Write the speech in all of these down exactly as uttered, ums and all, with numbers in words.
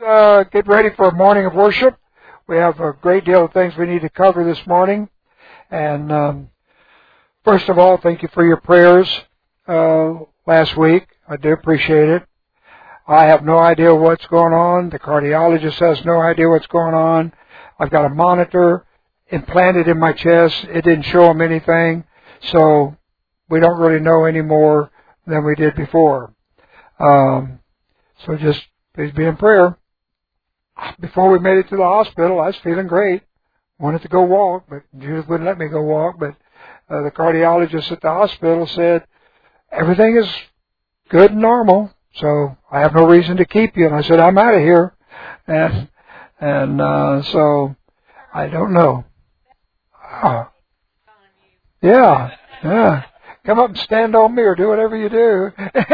Uh, get ready for a morning of worship. We have a great deal of things we need to cover this morning. And um, first of all, thank you for your prayers uh, last week. I do appreciate it. I have no idea what's going on. The cardiologist has no idea what's going on. I've got a monitor implanted in my chest. It didn't show him anything. So we don't really know any more than we did before. Um, so just please be in prayer. Before we made it to the hospital, I was feeling great. Wanted to go walk, but Judith wouldn't let me go walk. But uh, the cardiologist at the hospital said, everything is good and normal, so I have no reason to keep you. And I said, I'm out of here. And and uh, so I don't know. Uh, yeah, yeah. Come up and stand on me or do whatever you do.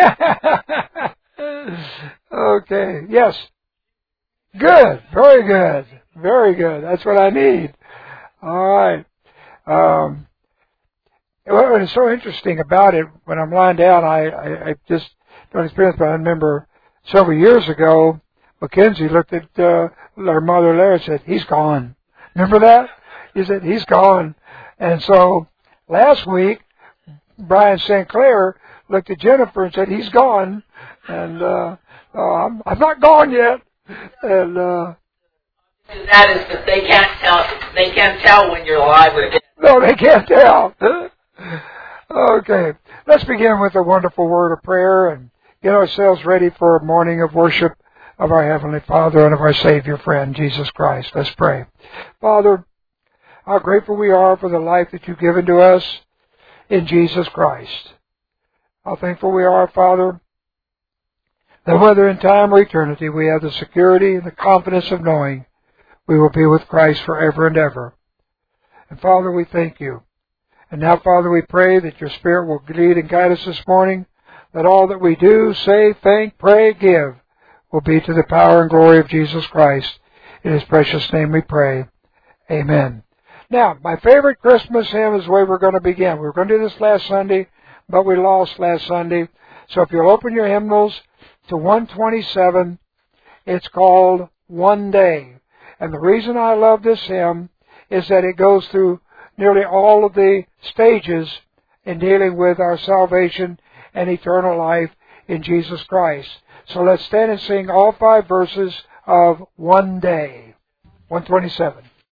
Okay, yes. Good, very good, very good. That's what I need. All right. Um, what is so interesting about it, when I'm lying down, I, I, I just don't experience, but I remember several years ago, Mackenzie looked at uh, her mother Larry and said, he's gone. Remember that? He said, he's gone. And so last week, Brian Saint Clair looked at Jennifer and said, he's gone. And uh, uh, I'm, I'm not gone yet. And uh, that is that they can't tell. They can't tell when you're alive or dead. No, they can't tell. Okay, let's begin with a wonderful word of prayer and get ourselves ready for a morning of worship of our Heavenly Father and of our Savior friend, Jesus Christ. Let's pray. Father, how grateful we are for the life that you've given to us in Jesus Christ. How thankful we are, Father, that whether in time or eternity we have the security and the confidence of knowing we will be with Christ forever and ever. And Father, we thank you. And now, Father, we pray that your Spirit will lead and guide us this morning, that all that we do, say, think, pray, give, will be to the power and glory of Jesus Christ. In His precious name we pray. Amen. Now, my favorite Christmas hymn is the way we're going to begin. We were going to do this last Sunday, but we lost last Sunday. So if you'll open your hymnals to one twenty-seven, it's called One Day. And the reason I love this hymn is that it goes through nearly all of the stages in dealing with our salvation and eternal life in Jesus Christ. So let's stand and sing all five verses of One Day. one twenty-seven.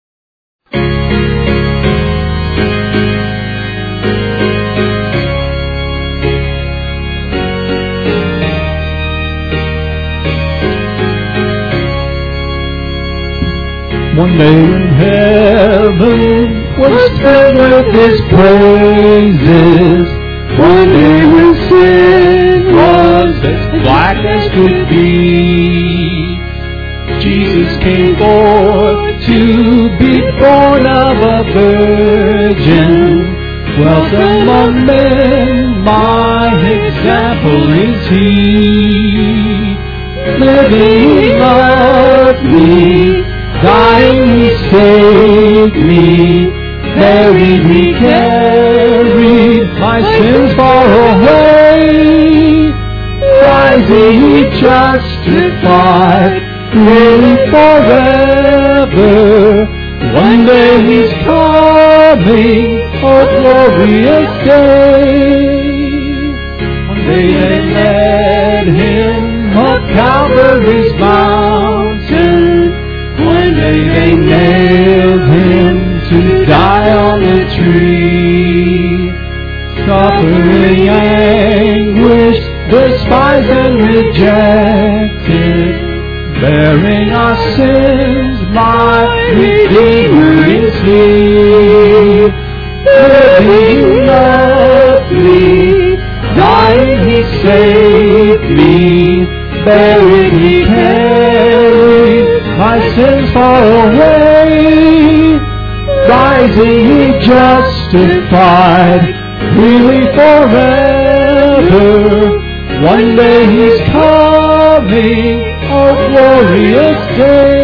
One day in heaven was filled with His praises. One day when sin was as black as could be, Jesus came forth to be born of a virgin. Dwelt among men, my example is He. Living He loved me, dying He saved me, buried He carried my sins far away, rising He justified, really forever. One day He's coming, oh glorious day. One day they led Him up Calvary's mountain. One day they nailed Him to die on the tree. Suffering anguish, despised and rejected, bearing our sins, my Redeemer is He. Living lovely, dying He saved me, buried He carried my sins far away, rising He justified, really forever. One day He's coming, oh glorious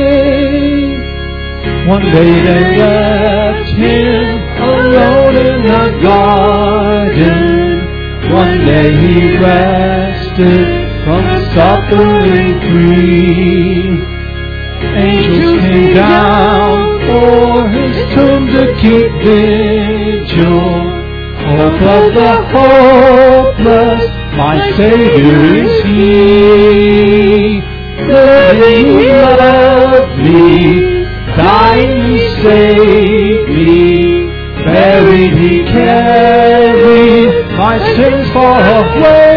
day. One day they left Him alone in the garden. One day He rested from suffering free. keep vigil. Hope of the hopeless, my Savior is He. Living He loved me, dying He saved me, buried He carried my sins far away,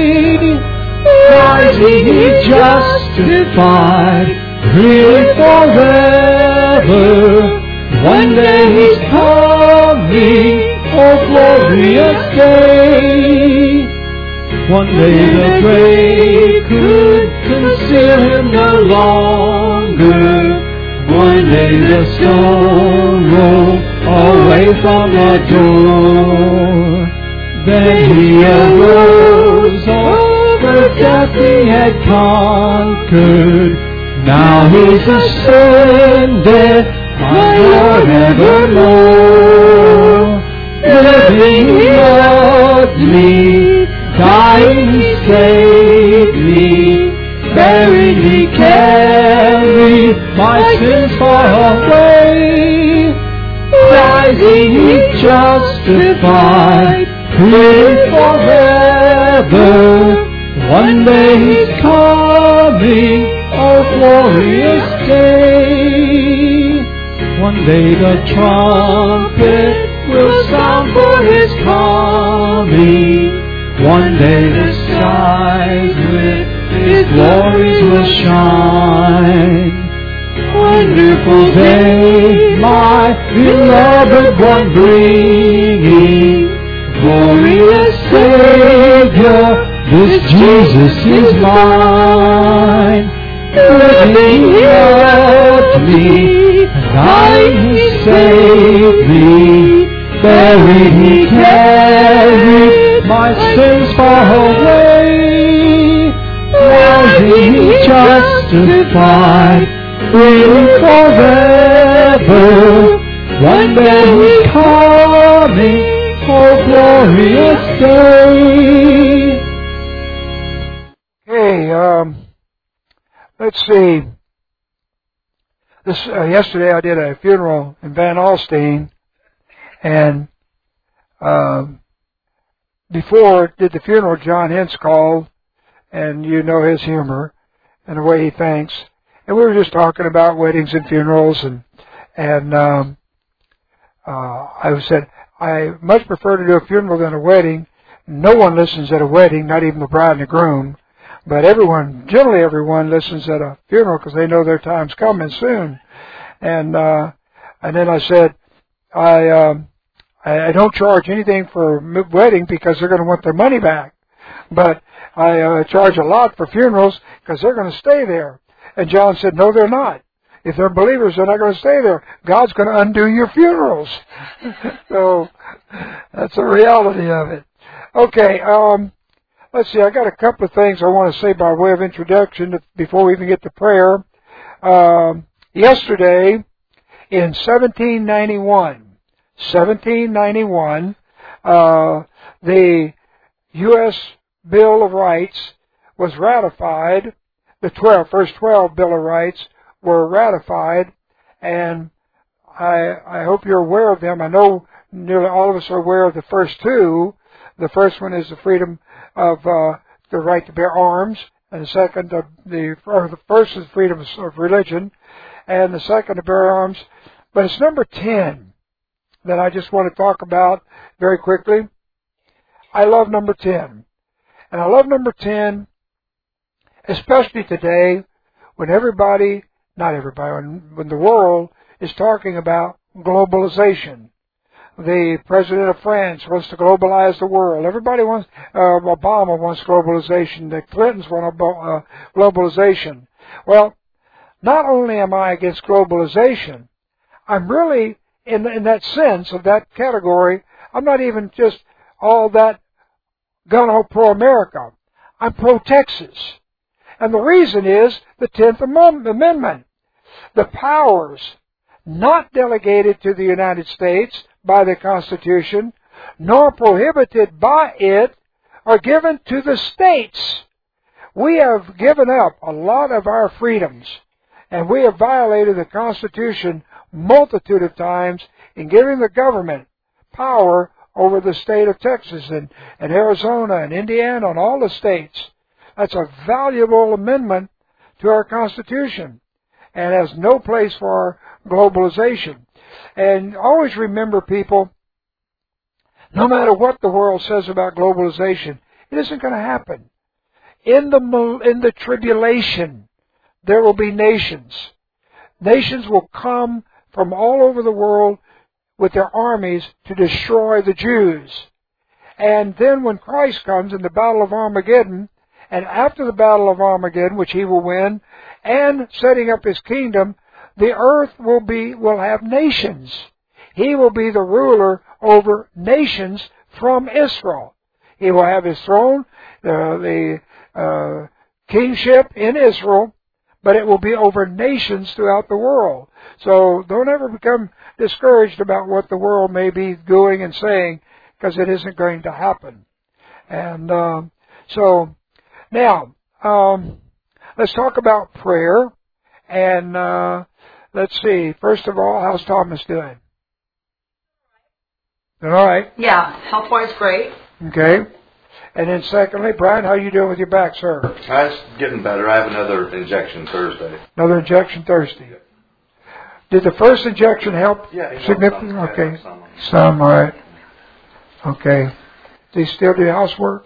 rising He justified, really forever. One day He's coming, oh glorious day. One day the grave could conceal Him no longer. One day the stone rolled away from the door. Then He arose, over death He had conquered. Now He's ascended, my Lord evermore. Living He loved me, dying He saved me, buried He carried my sins far away, rising He justified, free forever. One day He's coming, oh glorious day. One day the trumpet will sound for His coming. One day the skies with His glories will shine. Wonderful day, my beloved one bringing. Glorious Savior, this Jesus is mine. Living He loved me, dying He saved me, buried He carried my sins far away, rising He justified, free forever. One day He's coming, oh glorious day. Okay, um, let's see. This uh, yesterday I did a funeral in Van Alstyne, and um, before I did the funeral, John Hintz called, and you know his humor and the way he thinks. And we were just talking about weddings and funerals, and and um, uh, I said I much prefer to do a funeral than a wedding. No one listens at a wedding, not even the bride and the groom. But everyone, generally everyone, listens at a funeral because they know their time's coming soon. And uh, and then I said, I, um, I I don't charge anything for a wedding because they're going to want their money back. But I uh, charge a lot for funerals because they're going to stay there. And John said, no, they're not. If they're believers, they're not going to stay there. God's going to undo your funerals. So that's the reality of it. Okay. Um, Let's see, I got a couple of things I want to say by way of introduction before we even get to prayer. Um, yesterday, in seventeen ninety-one, seventeen ninety-one, uh, the U S Bill of Rights was ratified. The twelve, first twelve Bill of Rights were ratified, and I, I hope you're aware of them. I know nearly all of us are aware of the first two. The first one is the freedom of uh, the right to bear arms, and the second, uh, the or the first is freedom of religion, and the second to bear arms. But it's number ten that I just want to talk about very quickly. I love number ten, and I love number ten, especially today when everybody, not everybody, when, when the world is talking about globalization. The president of France wants to globalize the world. Everybody wants, uh, Obama wants globalization. The Clintons want uh, globalization. Well, not only am I against globalization, I'm really, in, in that sense of that category, I'm not even just all that gung-ho pro-America. I'm pro-Texas. And the reason is the tenth Amendment. The powers not delegated to the United States by the Constitution, nor prohibited by it, are given to the states. We have given up a lot of our freedoms, and we have violated the Constitution multitude of times in giving the government power over the state of Texas and, and Arizona and Indiana and all the states. That's a valuable amendment to our Constitution and has no place for globalization. And always remember, people, no matter what the world says about globalization, it isn't going to happen. In the, in the tribulation, there will be nations. Nations will come from all over the world with their armies to destroy the Jews. And then when Christ comes in the Battle of Armageddon, and after the Battle of Armageddon, which He will win, and setting up His kingdom, the earth will be will have nations. He will be the ruler over nations from Israel. He will have His throne, uh, the uh, kingship in Israel, but it will be over nations throughout the world. So don't ever become discouraged about what the world may be doing and saying, because it isn't going to happen. And um, so now um, let's talk about prayer. And uh, let's see. First of all, how's Thomas doing? Doing all right? Yeah, health-wise, great. Okay. And then secondly, Brian, how are you doing with your back, sir? That's getting better. I have another injection Thursday. Another injection Thursday. Did the first injection help yeah, significantly? Some, okay. Yeah, some. some, all right. Okay. Do you still do housework?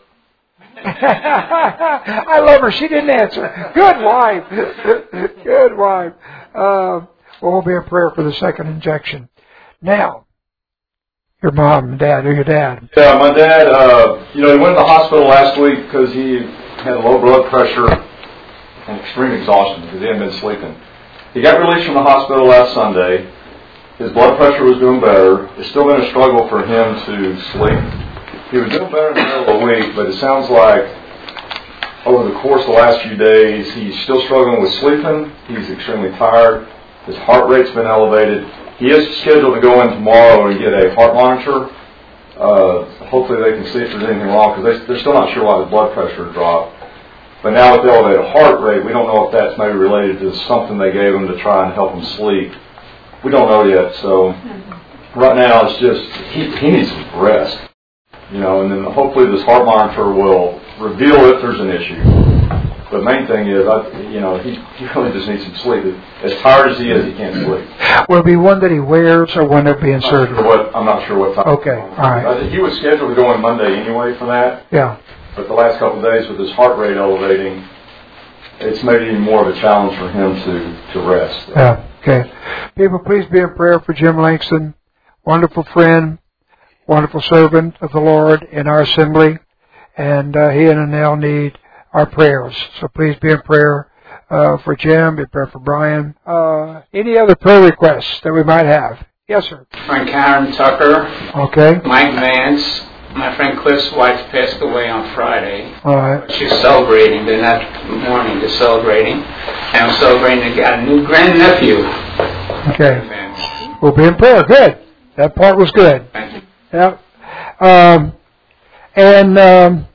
I love her. She didn't answer. Good wife. Good wife. Uh, well, we'll be in prayer for the second injection. Now, your mom and dad, or your dad? Yeah, my dad, uh, you know, he went to the hospital last week because he had low blood pressure and extreme exhaustion because he hadn't been sleeping. He got released from the hospital last Sunday. His blood pressure was doing better. It's still been a struggle for him to sleep. He was doing better in the middle of the week, but it sounds like over the course of the last few days, he's still struggling with sleeping. He's extremely tired. His heart rate's been elevated. He is scheduled to go in tomorrow and get a heart monitor. Uh, hopefully they can see if there's anything wrong, because they, they're still not sure why the blood pressure dropped. But now with the elevated heart rate, we don't know if that's maybe related to something they gave him to try and help him sleep. We don't know yet. So right now it's just, he, he needs some rest. You know, and then hopefully this heart monitor will reveal if there's an issue. The main thing is, I, you know, he, he really just needs some sleep. As tired as he is, he can't sleep. Will it be one that he wears or one that will be inserted? I'm not sure what, I'm not sure what time. Okay, all right. I, he was scheduled to go in Monday anyway for that. Yeah. But the last couple of days with his heart rate elevating, it's made it even more of a challenge for him to, to rest. Yeah, okay. People, please be in prayer for Jim Langston, wonderful friend, wonderful servant of the Lord in our assembly, and uh, he and Annelle need our prayers. So please be in prayer uh, for Jim, be in prayer for Brian. Uh, any other prayer requests that we might have? Yes, sir. Friend Karen Tucker. Okay. Mike Vance. My friend Cliff's wife passed away on Friday. All right. She's celebrating. They're not mourning, they're celebrating. And I'm celebrating they got a new grandnephew. Okay. We'll be in prayer. Good. That part was good. Thank you. Yeah. Um, and um,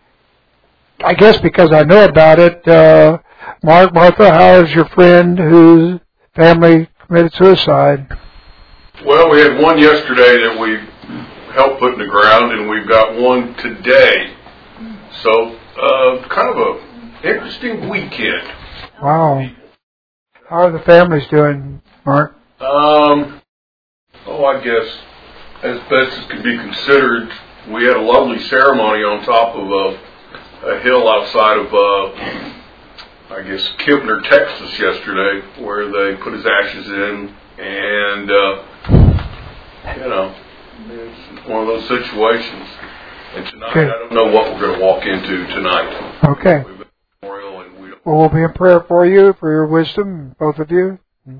I guess because I know about it, uh, Mark, Martha, how is your friend whose family committed suicide? Well, we had one yesterday that we helped put in the ground, and we've got one today. So, uh, kind of a interesting weekend. Wow. How are the families doing, Mark? Um, oh, I guess as best as could be considered, we had a lovely ceremony on top of a, a hill outside of, uh, I guess, Kempner, Texas yesterday, where they put his ashes in, and, uh, you know, it's one of those situations. And tonight, okay. I don't know what we're going to walk into tonight. Okay. We've been memorial and we don't Well, we'll be in prayer for you, for your wisdom, both of you.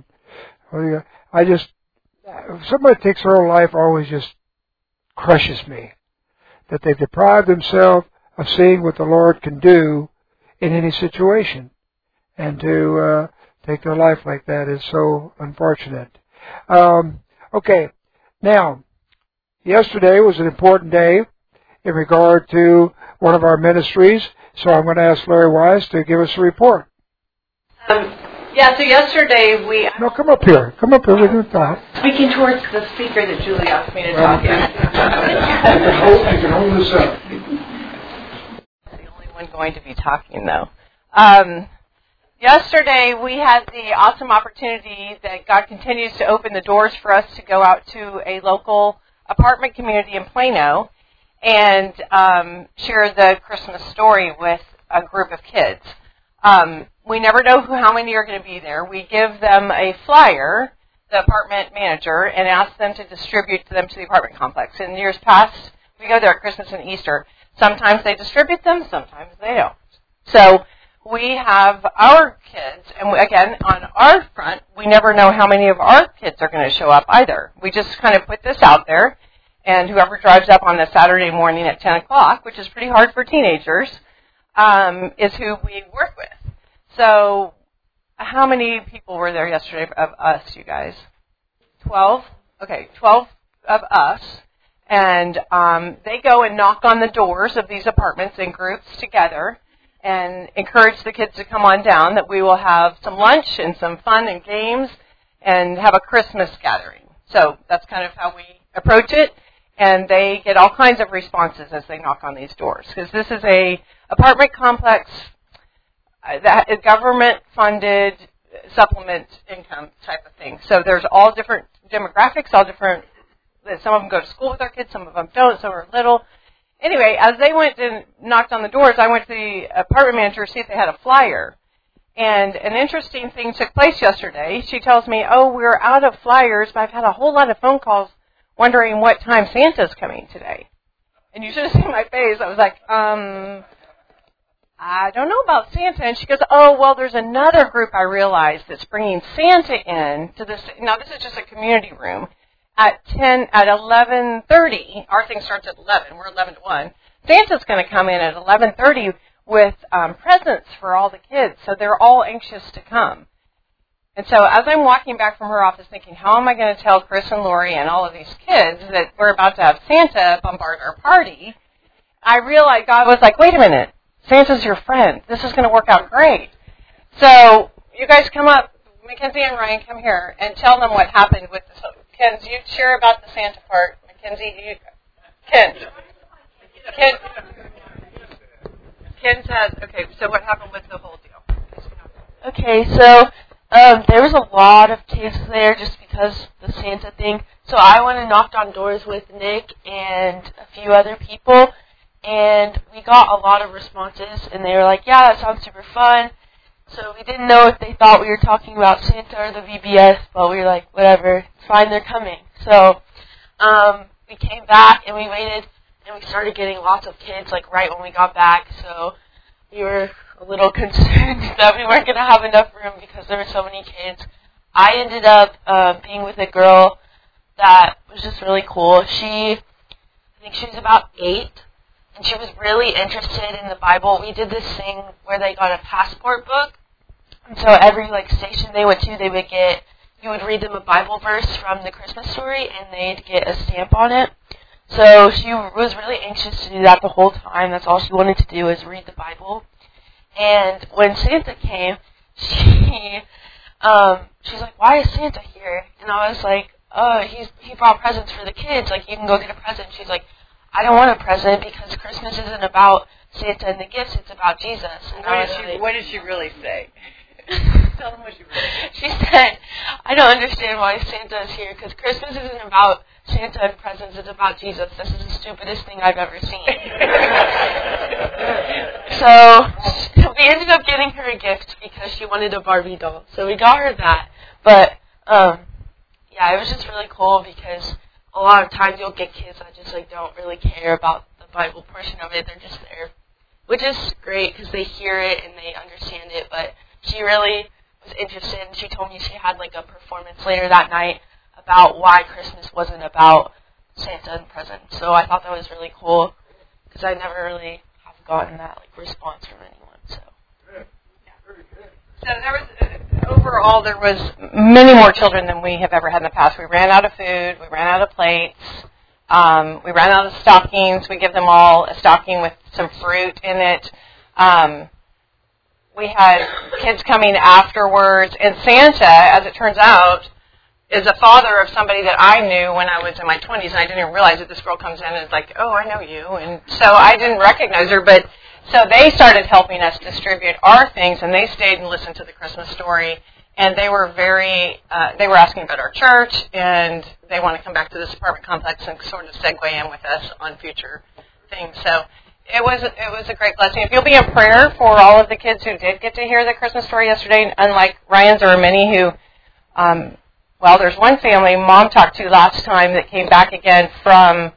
I just, somebody takes their whole life always just crushes me. That they've deprived themselves of seeing what the Lord can do in any situation. And to uh, take their life like that is so unfortunate. Um, okay. Now, yesterday was an important day in regard to one of our ministries, so I'm going to ask Larry Wise to give us a report. Um, Yeah, so yesterday we... No, come up here. Come up here. We can talk. Speaking towards the speaker that Julie asked me to talk You in. can hold, you can hold this up. The only one going to be talking, though. Um, yesterday we had the awesome opportunity that God continues to open the doors for us to go out to a local apartment community in Plano and um, share the Christmas story with a group of kids. Um, we never know who, how many are going to be there. We give them a flyer, the apartment manager, and ask them to distribute to them to the apartment complex. In years past, we go there at Christmas and Easter. Sometimes they distribute them, sometimes they don't. So we have our kids, and we, again, on our front, we never know how many of our kids are going to show up either. We just kind of put this out there, and whoever drives up on a Saturday morning at ten o'clock, which is pretty hard for teenagers, um, is who we work with. So how many people were there yesterday of us, you guys? Twelve? Okay, twelve of us. And um, they go and knock on the doors of these apartments in groups together and encourage the kids to come on down, that we will have some lunch and some fun and games and have a Christmas gathering. So that's kind of how we approach it. And they get all kinds of responses as they knock on these doors, because this is a apartment complex that is government-funded supplement income type of thing. So there's all different demographics, all different. Some of them go to school with our kids, some of them don't, some are little. Anyway, as they went and knocked on the doors, I went to the apartment manager to see if they had a flyer. And an interesting thing took place yesterday. She tells me, oh, we're out of flyers, but I've had a whole lot of phone calls wondering what time Santa's coming today. And you should have seen my face. I was like, um, I don't know about Santa. And she goes, oh, well, there's another group I realized that's bringing Santa in to this. Now, this is just a community room. At ten, at eleven thirty, our thing starts at eleven. We're eleven to one. Santa's going to come in at eleven thirty with um, presents for all the kids. So they're all anxious to come. And so as I'm walking back from her office thinking, how am I going to tell Chris and Lori and all of these kids that we're about to have Santa bombard our party, I realized God was like, wait a minute, Santa's your friend. This is going to work out great. So you guys come up, Mackenzie and Ryan, come here and tell them what happened with this. Ken, you share about the Santa part. Mackenzie, you, Ken. Ken. Ken says, okay, so what happened with the whole deal? Okay, so um, there was a lot of kids there just because the Santa thing. So I went and knocked on doors with Nick and a few other people, and we got a lot of responses, and they were like, yeah, that sounds super fun. So we didn't know if they thought we were talking about Santa or the V B S, but we were like, whatever, it's fine, they're coming. So um, we came back, and we waited, and we started getting lots of kids, like, right when we got back. So we were a little concerned that we weren't going to have enough room because there were so many kids. I ended up uh, being with a girl that was just really cool. She, I think she was about eight, and she was really interested in the Bible. We did this thing where they got a passport book. And so every, like, station they went to, they would get, you would read them a Bible verse from the Christmas story, and they'd get a stamp on it. So she was really anxious to do that the whole time. That's all she wanted to do was read the Bible. And when Santa came, she, um, she's like, why is Santa here? And I was like, oh, he's, he brought presents for the kids. Like, you can go get a present. She's like, I don't want a present because Christmas isn't about Santa and the gifts. It's about Jesus. And What I did was she, like, what did she really say? Tell them what she really said. She said, I don't understand why Santa is here because Christmas isn't about Santa and presents. It's about Jesus. This is the stupidest thing I've ever seen. So we ended up getting her a gift because she wanted a Barbie doll. So we got her that. But, um, yeah, it was just really cool because a lot of times you'll get kids that just, like, don't really care about the Bible portion of it. They're just there, which is great because they hear it and they understand it. But she really was interested, and she told me she had, like, a performance later that night about why Christmas wasn't about Santa and presents. So I thought that was really cool because I never really have gotten that, like, response from anyone. So, So there was, uh, overall, there was many more children than we have ever had in the past. We ran out of food. We ran out of plates. Um, we ran out of stockings. We give them all a stocking with some fruit in it. Um, we had kids coming afterwards. And Santa, as it turns out, is a father of somebody that I knew when I was in my twenties, and I didn't even realize that this girl comes in and is like, oh, I know you. And so I didn't recognize her, but so they started helping us distribute our things, and they stayed and listened to the Christmas story, and they were very, uh, they were asking about our church, and they want to come back to this apartment complex and sort of segue in with us on future things. So it was, it was a great blessing. If you'll be in prayer for all of the kids who did get to hear the Christmas story yesterday, unlike Ryan's, there were many who, um, well, there's one family Mom talked to last time that came back again from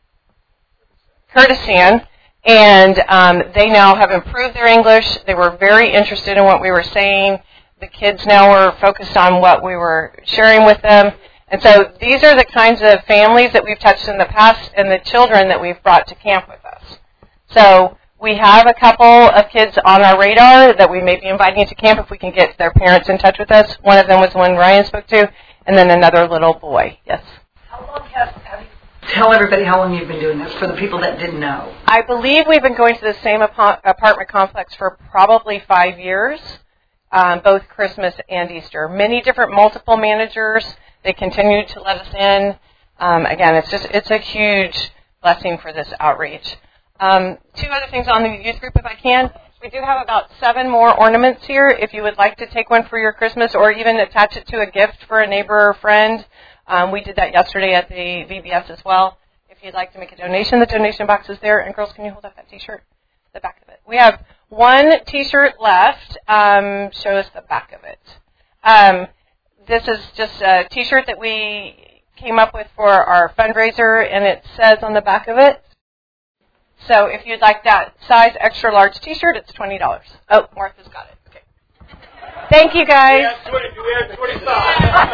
Kurdistan, and um, they now have improved their English. They were very interested in what we were saying. The kids now were focused on what we were sharing with them. And so these are the kinds of families that we've touched in the past and the children that we've brought to camp with us. So we have a couple of kids on our radar that we may be inviting to camp if we can get their parents in touch with us. One of them was the one Ryan spoke to, and then another little boy. Yes? How long have, have you, tell everybody how long you've been doing this for the people that didn't know. I believe we've been going to the same ap- apartment complex for probably five years, um, both Christmas and Easter. Many different multiple managers. They continue to let us in. Um, again, it's just it's a huge blessing for this outreach. Um, two other things on the youth group, if I can. We do have about seven more ornaments here. If you would like to take one for your Christmas or even attach it to a gift for a neighbor or friend, um, we did that yesterday at the V B S as well. If you'd like to make a donation, the donation box is there. And girls, can you hold up that T-shirt? The back of it. We have one T-shirt left. Um, show us the back of it. Um, this is just a T-shirt that we came up with for our fundraiser, and it says on the back of it, so if you'd like that size extra large T-shirt, it's twenty dollars. Oh, Martha's got it. Okay. Thank you, guys. We have twenty, we have twenty-five.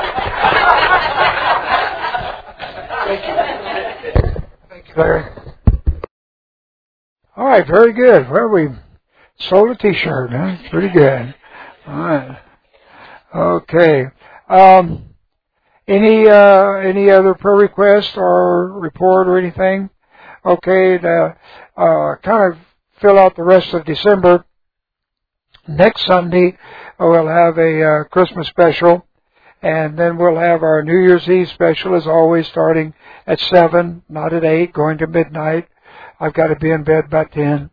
Thank you. Thank you, Larry. All right, very good. Well, we sold a T-shirt, huh? Pretty good. All right. Okay. Um, any uh, any other prayer request or report or anything? Okay, to uh, kind of fill out the rest of December. Next Sunday, we'll have a uh, Christmas special, and then we'll have our New Year's Eve special, as always, starting at seven, not at eight, going to midnight. I've got to be in bed by ten.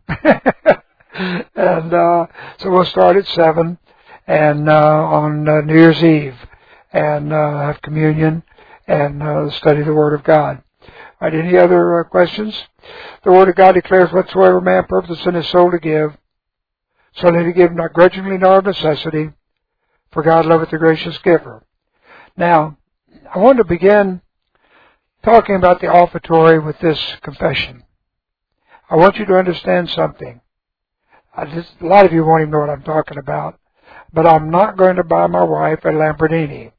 and uh, so we'll start at seven and uh, on uh, New Year's Eve, and uh, have communion and uh, study the Word of God. All right, any other uh, questions? The Word of God declares, whatsoever man purposes in his soul to give, so let he give not grudgingly nor of necessity, for God loveth the gracious giver. Now, I want to begin talking about the offertory with this confession. I want you to understand something. I just, a lot of you won't even know what I'm talking about, but I'm not going to buy my wife a Lamborghini.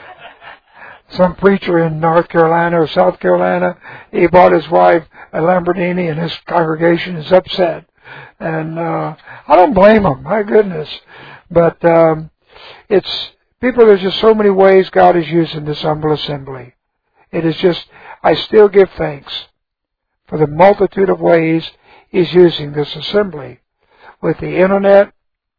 Some preacher in North Carolina or South Carolina, he bought his wife a Lamborghini, and his congregation is upset. And uh, I don't blame them, my goodness. But um, it's people. There's just so many ways God is using this humble assembly. It is just, I still give thanks for the multitude of ways He's using this assembly, with the internet,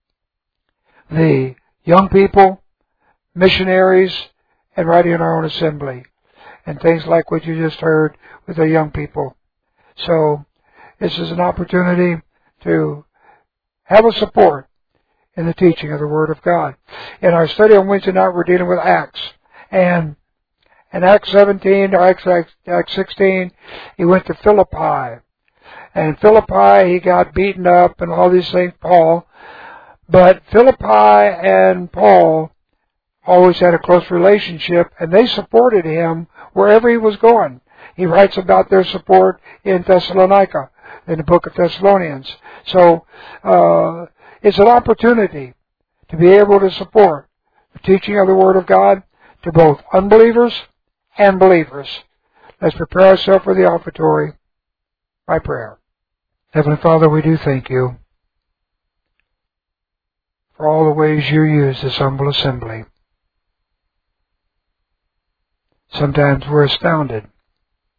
the young people, missionaries, and right in our own assembly, and things like what you just heard with the young people. So this is an opportunity to have a support in the teaching of the Word of God. In our study on Wednesday night, we're dealing with Acts. And in Acts seventeen, or Acts, Acts sixteen, he went to Philippi. And in Philippi, he got beaten up and all these things, Paul. But Philippi and Paul always had a close relationship, and they supported him wherever he was going. He writes about their support in Thessalonica, in the book of Thessalonians. So uh, it's an opportunity to be able to support the teaching of the Word of God to both unbelievers and believers. Let's prepare ourselves for the offertory by prayer. Heavenly Father, we do thank you for all the ways you use this humble assembly. Sometimes we're astounded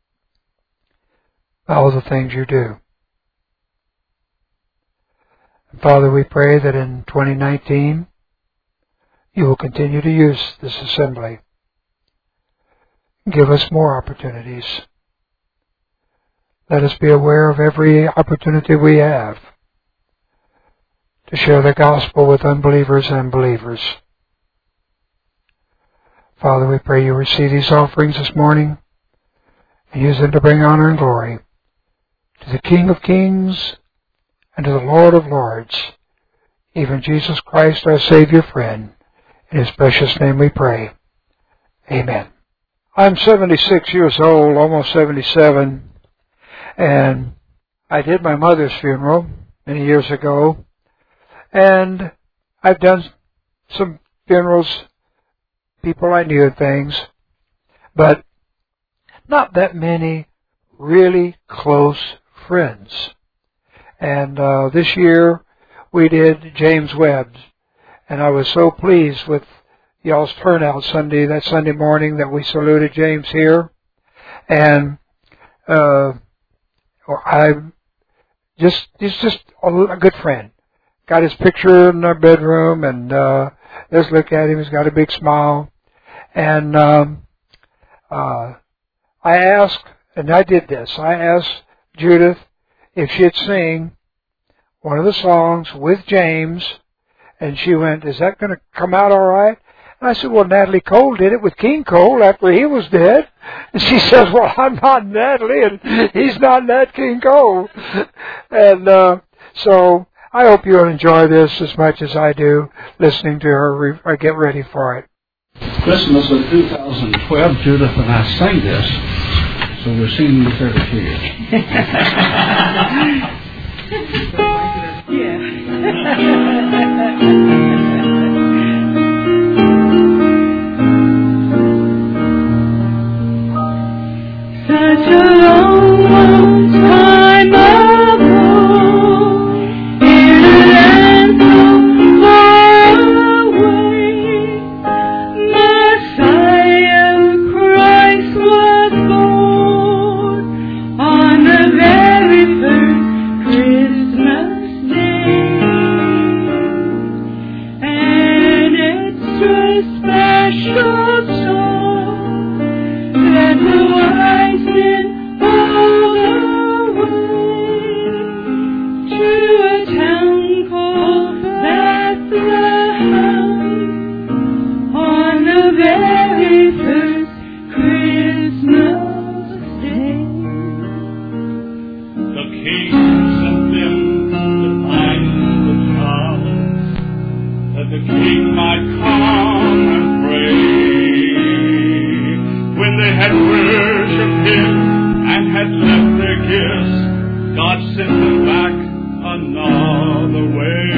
by all the things you do. Father, we pray that in twenty nineteen, you will continue to use this assembly. Give us more opportunities. Let us be aware of every opportunity we have to share the gospel with unbelievers and believers. Father, we pray you receive these offerings this morning and use them to bring honor and glory to the King of Kings and to the Lord of Lords, even Jesus Christ, our Savior friend. In His precious name we pray. Amen. I'm seventy-six years old, almost seventy-seven, and I did my mother's funeral many years ago, and I've done some funerals, people I knew and things, but not that many really close friends. And uh, this year we did James Webb's, and I was so pleased with y'all's turnout Sunday, that Sunday morning that we saluted James here. And uh, I just, he's just a good friend. Got his picture in our bedroom, and uh, let's look at him. He's got a big smile. And um, uh, I asked, and I did this, I asked Judith if she'd sing one of the songs with James, and she went, is that going to come out all right? And I said, well, Natalie Cole did it with King Cole after he was dead. And she says, well, I'm not Natalie, and he's not Nat King Cole. And uh, so I hope you'll enjoy this as much as I do, listening to her re- or get ready for it. Christmas of two thousand twelve, Judith and I sang this, so we're singing this every year. Such a long, long time ago, in a land so far away, Messiah Christ was born on the very first Christmas day. An extra special song that the wise men all the way to a town called Bethlehem on the very first Christmas day. The king sent them to find the child, that the king might come and pray. When they had worshipped him and had left their gifts, God sent them back another way.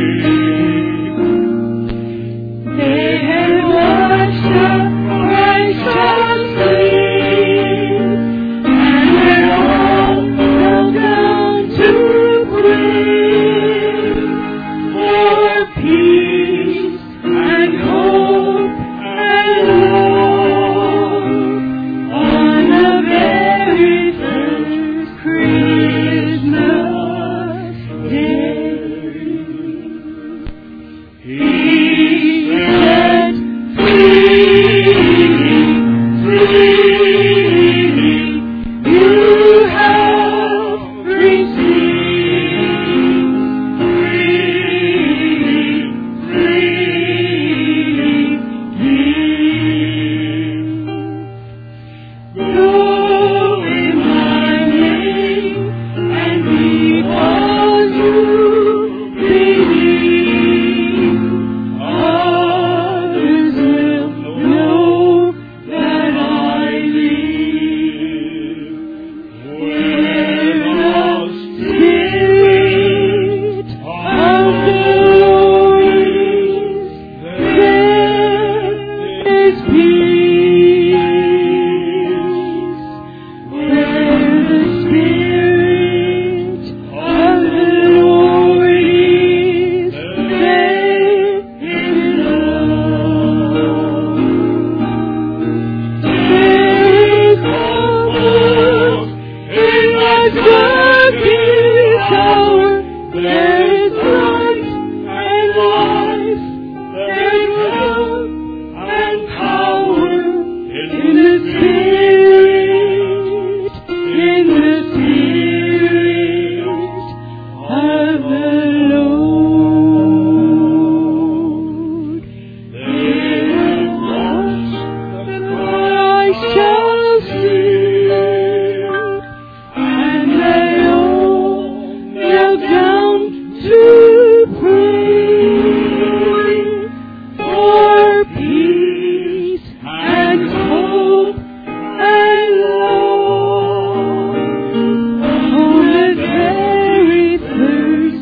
They had watched the righteous sleep, and they all fell down to pray for peace and hope and love on the very first Christmas day. He set free, free, you have received, free, free gift. Go in my name, and because you believe, others will know that I live. Where the Spirit of the Lord is, there is peace. Where the Spirit of the Lord is, there is love. There is hope in my darkest hour. There is light. for peace and hope and love. Oh, that very first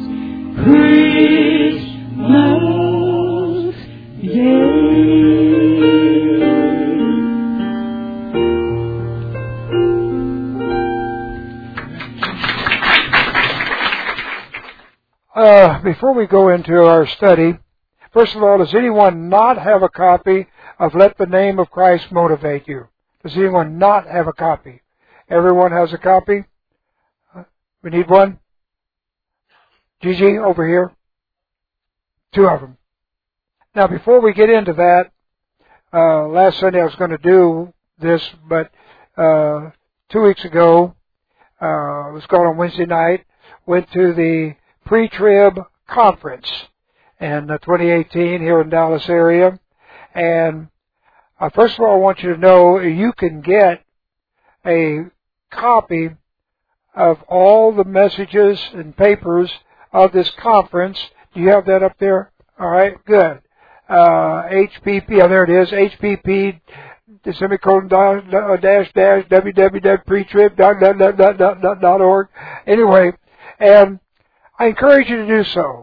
Christmas day. Uh, before we go into our study, first of all, does anyone not have a copy of Let the Name of Christ Motivate You? Does anyone not have a copy? Everyone has a copy? We need one? Gigi, over here? Two of them. Now, before we get into that, uh, last Sunday I was going to do this, but uh, two weeks ago, uh, it was going on Wednesday night, went to the Pre-Trib Conference in uh, twenty eighteen here in Dallas area. And uh, first of all, I want you to know you can get a copy of all the messages and papers of this conference. Do you have that up there? All right, good. Uh, H P P, oh, there it is, H P P, the semicolon dash dash w w w dot pre trib dot org. Anyway, and I encourage you to do so.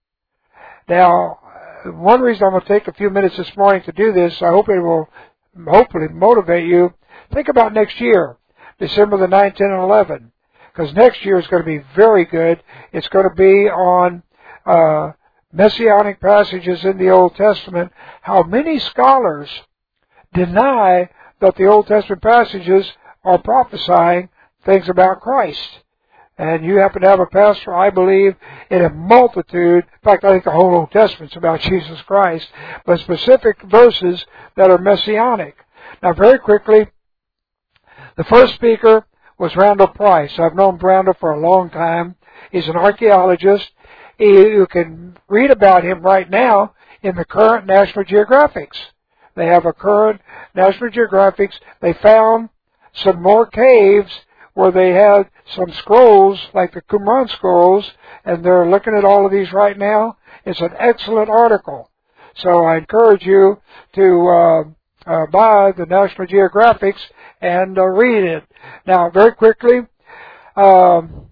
Now, one reason I'm going to take a few minutes this morning to do this, I hope it will hopefully motivate you. Think about next year, December the ninth, tenth, and eleventh, because next year is going to be very good. It's going to be on uh, messianic passages in the Old Testament. How many scholars deny that the Old Testament passages are prophesying things about Christ? And you happen to have a pastor, I believe, in a multitude. In fact, I think the whole Old Testament's about Jesus Christ, but specific verses that are messianic. Now, very quickly, the first speaker was Randall Price. I've known Randall for a long time. He's an archaeologist. You can read about him right now in the current National Geographics. They have a current National Geographics. They found some more caves where they had some scrolls, like the Qumran scrolls, and they're looking at all of these right now. It's an excellent article. So I encourage you to uh, uh, buy the National Geographics and uh, read it. Now, very quickly, um,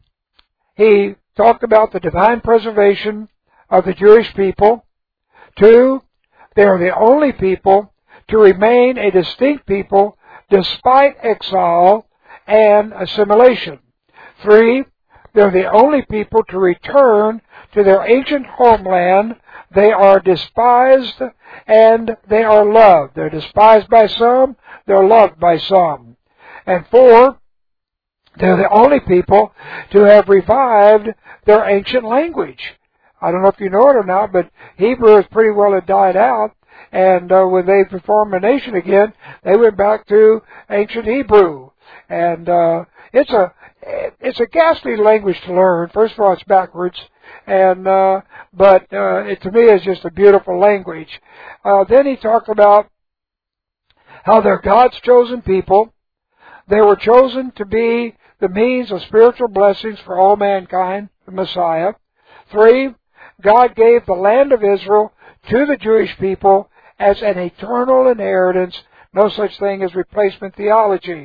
he talked about the divine preservation of the Jewish people. Two, they are the only people to remain a distinct people despite exile and assimilation. Three, they're the only people to return to their ancient homeland. They are despised and they are loved. They're despised by some, they're loved by some. And four, they're the only people to have revived their ancient language. I don't know if you know it or not, but Hebrew is pretty well had died out. And uh, when they reformed the nation again, they went back to ancient Hebrew. And uh, it's a it's a ghastly language to learn. First of all, it's backwards, and uh, but uh, it to me is just a beautiful language. Uh, then he talked about how they're God's chosen people. They were chosen to be the means of spiritual blessings for all mankind, the Messiah. Three, God gave the land of Israel to the Jewish people as an eternal inheritance. No such thing as replacement theology.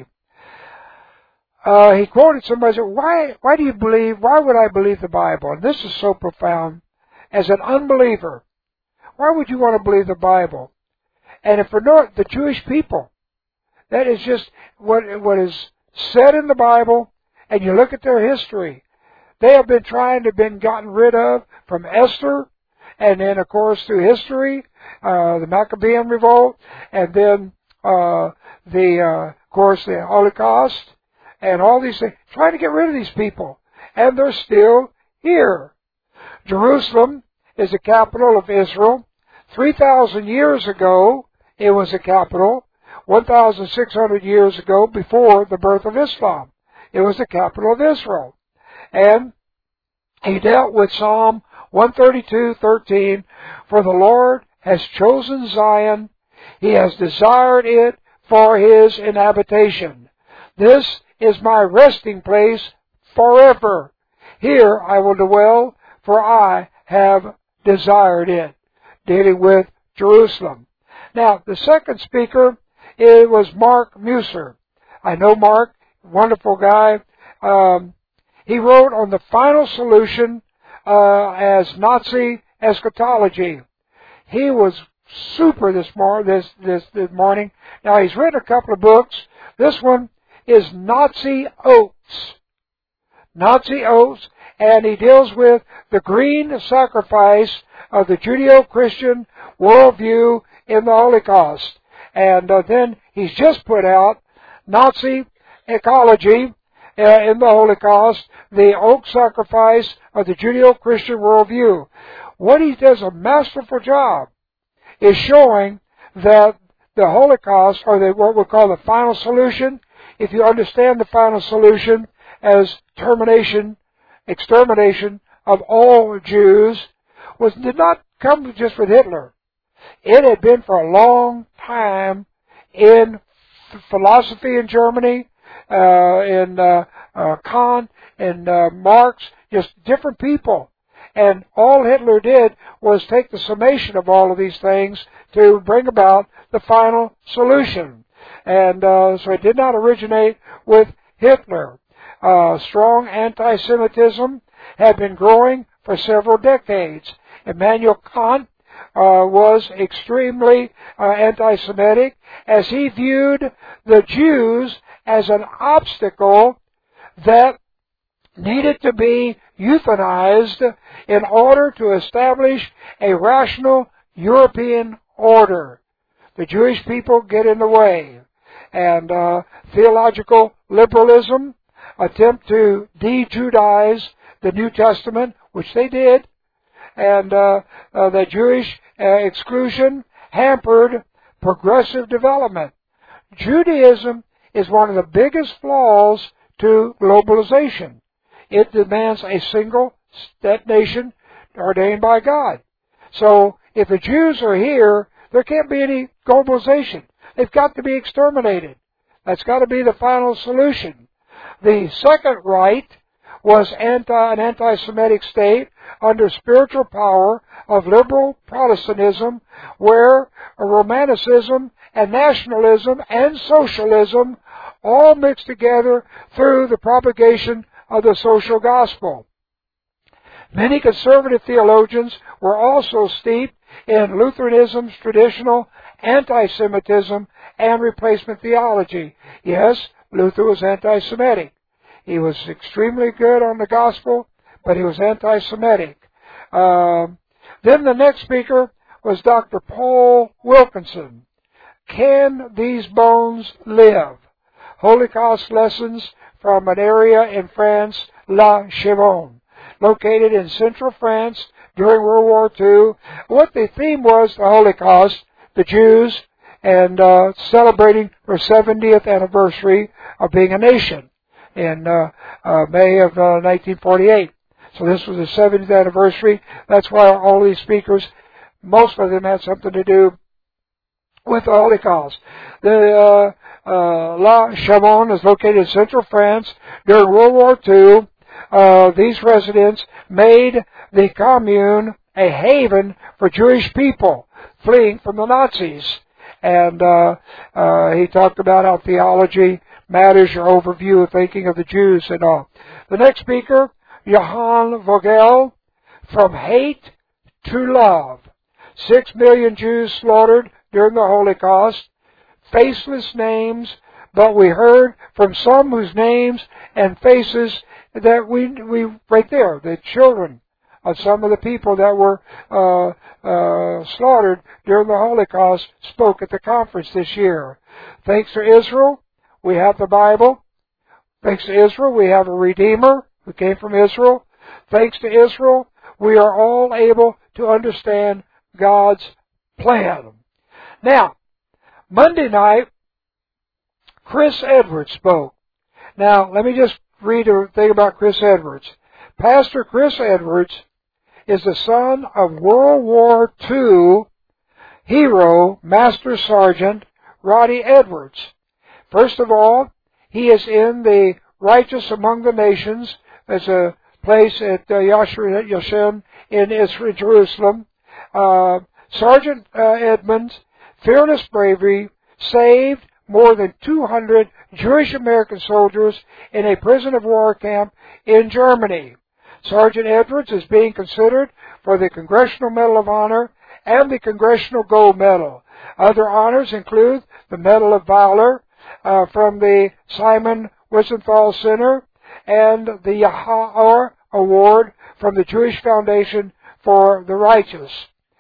Uh, he quoted somebody said, why, why do you believe, why would I believe the Bible? And this is so profound. As an unbeliever, why would you want to believe the Bible? And if for not the Jewish people, that is just what, what is said in the Bible, and you look at their history. They have been trying to been gotten rid of from Esther, and then of course through history, uh, the Maccabean revolt, and then, uh, the, uh, of course the Holocaust, and all these things, trying to get rid of these people. And they're still here. Jerusalem is the capital of Israel. three thousand years ago, it was the capital. one thousand six hundred years ago, before the birth of Islam, it was the capital of Israel. And he dealt with Psalm one thirty-two thirteen, for the Lord has chosen Zion. He has desired it for his inhabitation. This is my resting place forever. Here I will dwell, for I have desired it. Dealing with Jerusalem. Now, the second speaker, it was Mark Musser. I know Mark, wonderful guy. Um, he wrote on the final solution uh, as Nazi eschatology. He was super this, mor- this, this, this morning. Now, he's written a couple of books. This one is Nazi Oats. Nazi Oats, and he deals with the green sacrifice of the Judeo-Christian worldview in the Holocaust. And uh, then he's just put out Nazi ecology uh, in the Holocaust, the oak sacrifice of the Judeo-Christian worldview. What he does a masterful job is showing that the Holocaust, or the, what we call the final solution, if you understand the final solution as termination, extermination of all Jews, was did not come just with Hitler. It had been for a long time in philosophy in Germany, uh, in uh, uh, Kant, and uh, Marx, just different people. And all Hitler did was take the summation of all of these things to bring about the final solution. And uh, so it did not originate with Hitler. Uh, strong anti-Semitism had been growing for several decades. Immanuel Kant uh, was extremely uh, anti-Semitic, as he viewed the Jews as an obstacle that needed to be euthanized in order to establish a rational European order. The Jewish people get in the way. And uh, theological liberalism attempt to de-Judaize the New Testament, which they did, and uh, uh, the Jewish uh, exclusion hampered progressive development. Judaism is one of the biggest flaws to globalization. It demands a single state nation ordained by God. So if the Jews are here, there can't be any globalization. They've got to be exterminated. That's got to be the final solution. The second right was anti, an anti-Semitic state under spiritual power of liberal Protestantism, where Romanticism and nationalism and socialism all mixed together through the propagation of the social gospel. Many conservative theologians were also steeped in Lutheranism's traditional anti-Semitism and replacement theology. Yes, Luther was anti-Semitic. He was extremely good on the gospel, but he was anti-Semitic. Uh, then the next speaker was Doctor Paul Wilkinson. Can these bones live? Holocaust lessons from an area in France, La Chivonne, located in central France during World War Two. What the theme was, the Holocaust, the Jews, and uh, celebrating their seventieth anniversary of being a nation in uh, uh, May of uh, nineteen forty-eight. So this was the seventieth anniversary. That's why all these speakers, most of them had something to do with the Holocaust. The uh, uh, La Chivonne is located in central France. During World War Two, uh, these residents made the commune a haven for Jewish people fleeing from the Nazis. And uh, uh, he talked about how theology matters, your overview of thinking of the Jews and all. The next speaker, Johann Vogel, From Hate to Love. Six million Jews slaughtered during the Holocaust. Faceless names, but we heard from some whose names and faces that we, we right there, the children of some of the people that were uh, uh, slaughtered during the Holocaust spoke at the conference this year. Thanks to Israel, we have the Bible. Thanks to Israel, we have a Redeemer who came from Israel. Thanks to Israel, we are all able to understand God's plan. Now, Monday night, Chris Edwards spoke. Now, let me just read a thing about Chris Edwards. Pastor Chris Edwards is the son of World War Two hero, Master Sergeant Roddy Edwards. First of all, he is in the Righteous Among the Nations. There's a place at uh, Yad Vashem in Israel, Jerusalem. Uh, Sergeant uh, Edmonds fearless bravery saved more than two hundred Jewish American soldiers in a prison of war camp in Germany. Sergeant Edwards is being considered for the Congressional Medal of Honor and the Congressional Gold Medal. Other honors include the Medal of Valor uh, from the Simon Wiesenthal Center and the Yahar Award from the Jewish Foundation for the Righteous.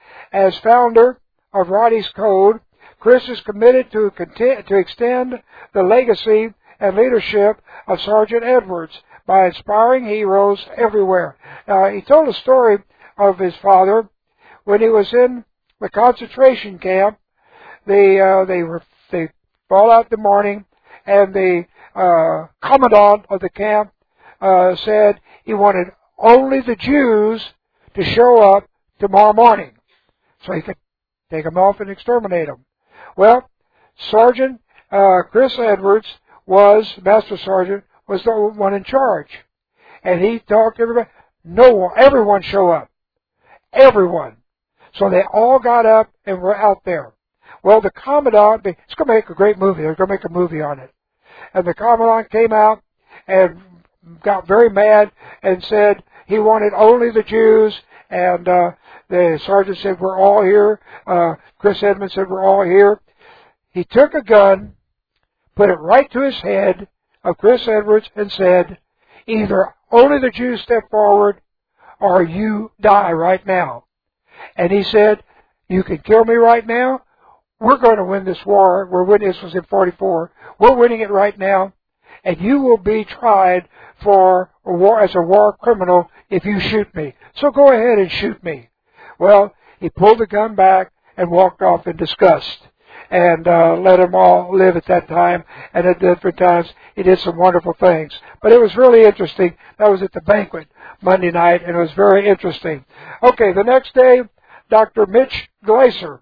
As founder of Roddy's Code, Chris is committed to, continue, to extend the legacy and leadership of Sergeant Edwards by inspiring heroes everywhere. Uh, he told a story of his father when he was in the concentration camp. They uh, they were they fall out in the morning, and the uh, commandant of the camp uh, said he wanted only the Jews to show up tomorrow morning, so he could take them off and exterminate them. Well, Sergeant uh, Chris Edwards was Master Sergeant was the one in charge, and he talked to everybody. No one, everyone show up, everyone. So they all got up and were out there. Well, the Commandant, it's going to make a great movie. They're going to make a movie on it. And the Commandant came out and got very mad and said he wanted only the Jews. And uh, the sergeant said, we're all here. Uh, Chris Edmonds said, we're all here. He took a gun, put it right to his head of Chris Edwards and said, either only the Jews step forward or you die right now. And he said, you can kill me right now. We're going to win this war. We're winning. This was in forty-four. We're winning it right now. And you will be tried for a war as a war criminal if you shoot me. So go ahead and shoot me. Well, he pulled the gun back and walked off in disgust. And uh, let them all live at that time. And at different times, he did some wonderful things. But it was really interesting. That was at the banquet Monday night, and it was very interesting. Okay, the next day, Doctor Mitch Glaser,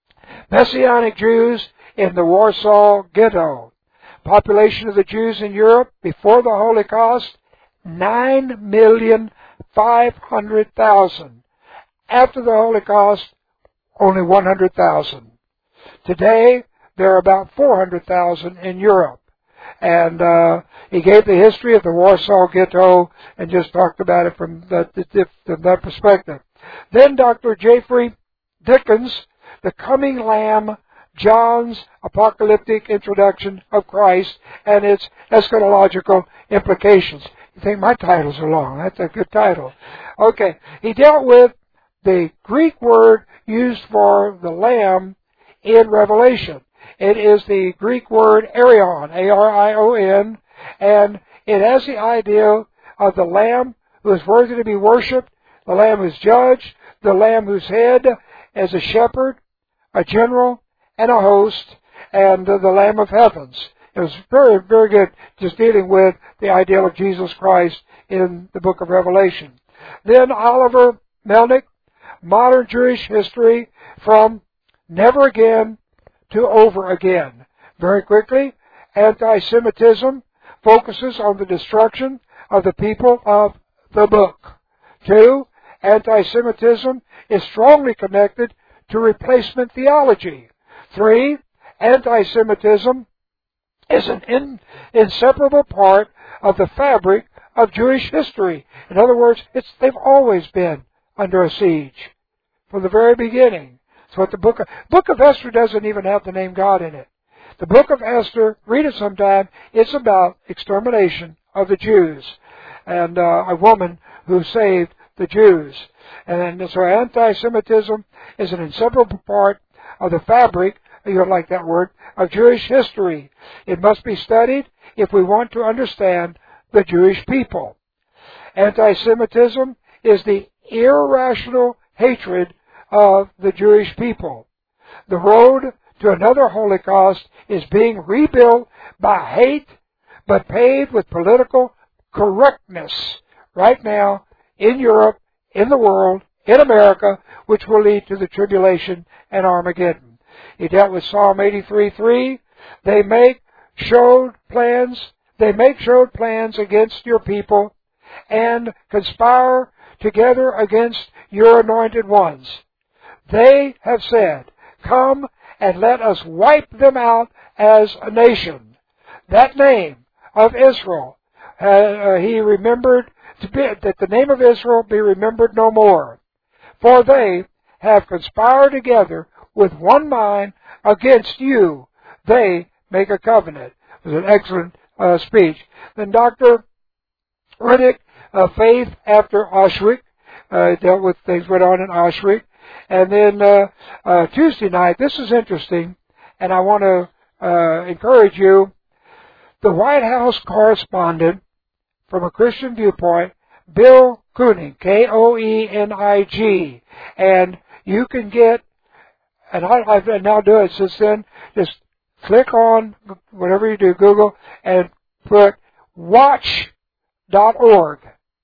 Messianic Jews in the Warsaw Ghetto. Population of the Jews in Europe before the Holocaust, nine million five hundred thousand. After the Holocaust, only one hundred thousand. Today, there are about four hundred thousand in Europe. And uh, he gave the history of the Warsaw Ghetto and just talked about it from that, from that perspective. Then Doctor Jeffrey Dickens, The Coming Lamb, John's Apocalyptic Introduction of Christ and its eschatological implications. You think my titles are long. That's a good title. Okay. He dealt with the Greek word used for the Lamb in Revelation. It is the Greek word Arion, A R I O N, and it has the idea of the Lamb who is worthy to be worshipped, the Lamb who is judged, the Lamb whose head is a shepherd, a general, and a host, and uh, the Lamb of heavens. It was very, very good just dealing with the ideal of Jesus Christ in the book of Revelation. Then Oliver Melnick, Modern Jewish History from Never Again to Over Again. Very quickly, anti-Semitism focuses on the destruction of the people of the book. Two, anti-Semitism is strongly connected to replacement theology. Three, anti-Semitism is an in, inseparable part of the fabric of Jewish history. In other words, it's, they've always been under a siege from the very beginning. It's what the book of, book of Esther doesn't even have the name God in it. The book of Esther, read it sometime, it's about extermination of the Jews and uh, a woman who saved the Jews. And so anti-Semitism is an inseparable part of the fabric, you don't like that word, of Jewish history. It must be studied if we want to understand the Jewish people. Anti-Semitism is the irrational hatred of the Jewish people. The road to another Holocaust is being rebuilt by hate, but paved with political correctness right now in Europe, in the world, in America, which will lead to the tribulation and Armageddon. He dealt with Psalm eighty-three three. They make showed plans, they make showed plans against your people and conspire together against your anointed ones. They have said, come and let us wipe them out as a nation. That name of Israel, uh, uh, he remembered to be, that the name of Israel be remembered no more. For they have conspired together with one mind against you. They make a covenant. It was an excellent uh, speech. Then Doctor Riddick, uh, Faith After Auschwitz, uh, dealt with things went on in Auschwitz. And then uh, uh, Tuesday night, this is interesting, and I want to uh, encourage you, the White House correspondent from a Christian viewpoint, Bill Koenig, K O E N I G, and you can get, and I, I've now done it since then, just click on, whatever you do, Google, and put watch dot org.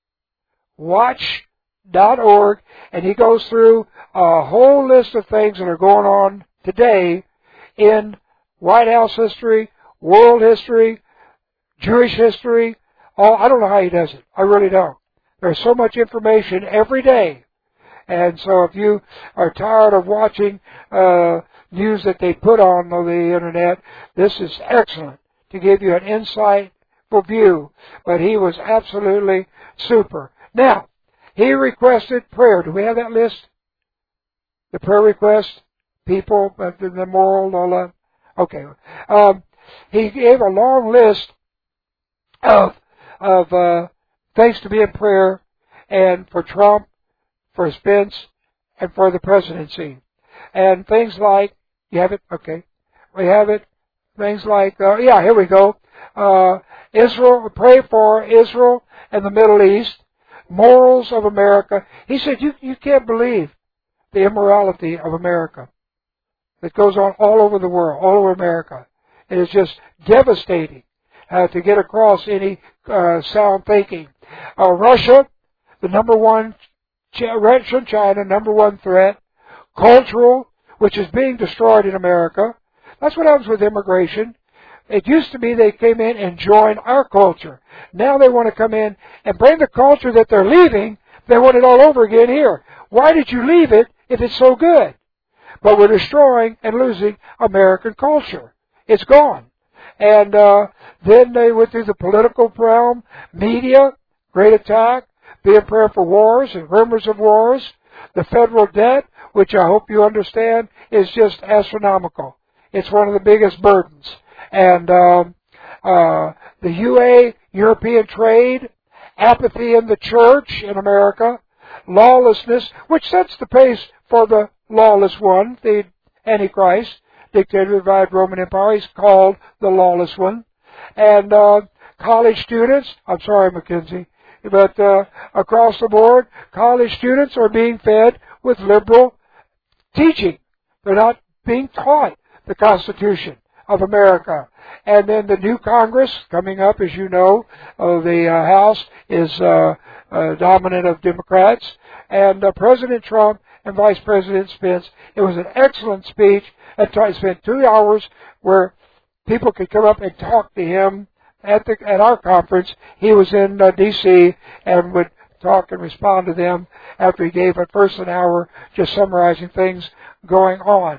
watch dot org, and he goes through a whole list of things that are going on today in White House history, world history, Jewish history. All, I don't know how he does it. I really don't. There's so much information every day. And so if you are tired of watching uh, news that they put on the internet, this is excellent to give you an insightful view. But he was absolutely super. Now, he requested prayer. Do we have that list? The prayer request, people, uh, the, the moral, all that. Okay. Um, he gave a long list of of uh, things to be in prayer, and for Trump, for Spence, and for the presidency. And things like, you have it? Okay. We have it. Things like, uh, yeah, here we go. Uh, Israel, pray for Israel and the Middle East. Morals of America. He said, you, you can't believe the immorality of America that goes on all over the world, all over America. It is just devastating uh, to get across any uh, sound thinking. Uh, Russia, the number one, Russia and China, number one threat. Cultural, which is being destroyed in America. That's what happens with immigration. It used to be they came in and joined our culture. Now they want to come in and bring the culture that they're leaving. They want it all over again here. Why did you leave it if it's so good? But we're destroying and losing American culture. It's gone. And uh, then they went through the political realm, media, great attack, be in prayer for wars and rumors of wars. The federal debt, which I hope you understand, is just astronomical. It's one of the biggest burdens. And um, uh, the U A, European trade, apathy in the church in America, lawlessness, which sets the pace for the lawless one, the Antichrist, dictator of the revived Roman Empire. He's called the lawless one. And uh, college students, I'm sorry, Mackenzie, but uh, across the board, college students are being fed with liberal teaching. They're not being taught the Constitution of America. And then the new Congress coming up, as you know, uh, the uh, House is uh, uh, dominant of Democrats. And uh, President Trump and Vice President Spence, it was an excellent speech. I spent two hours where people could come up and talk to him at the at our conference. He was in uh, D C and would talk and respond to them after he gave at first an hour just summarizing things going on.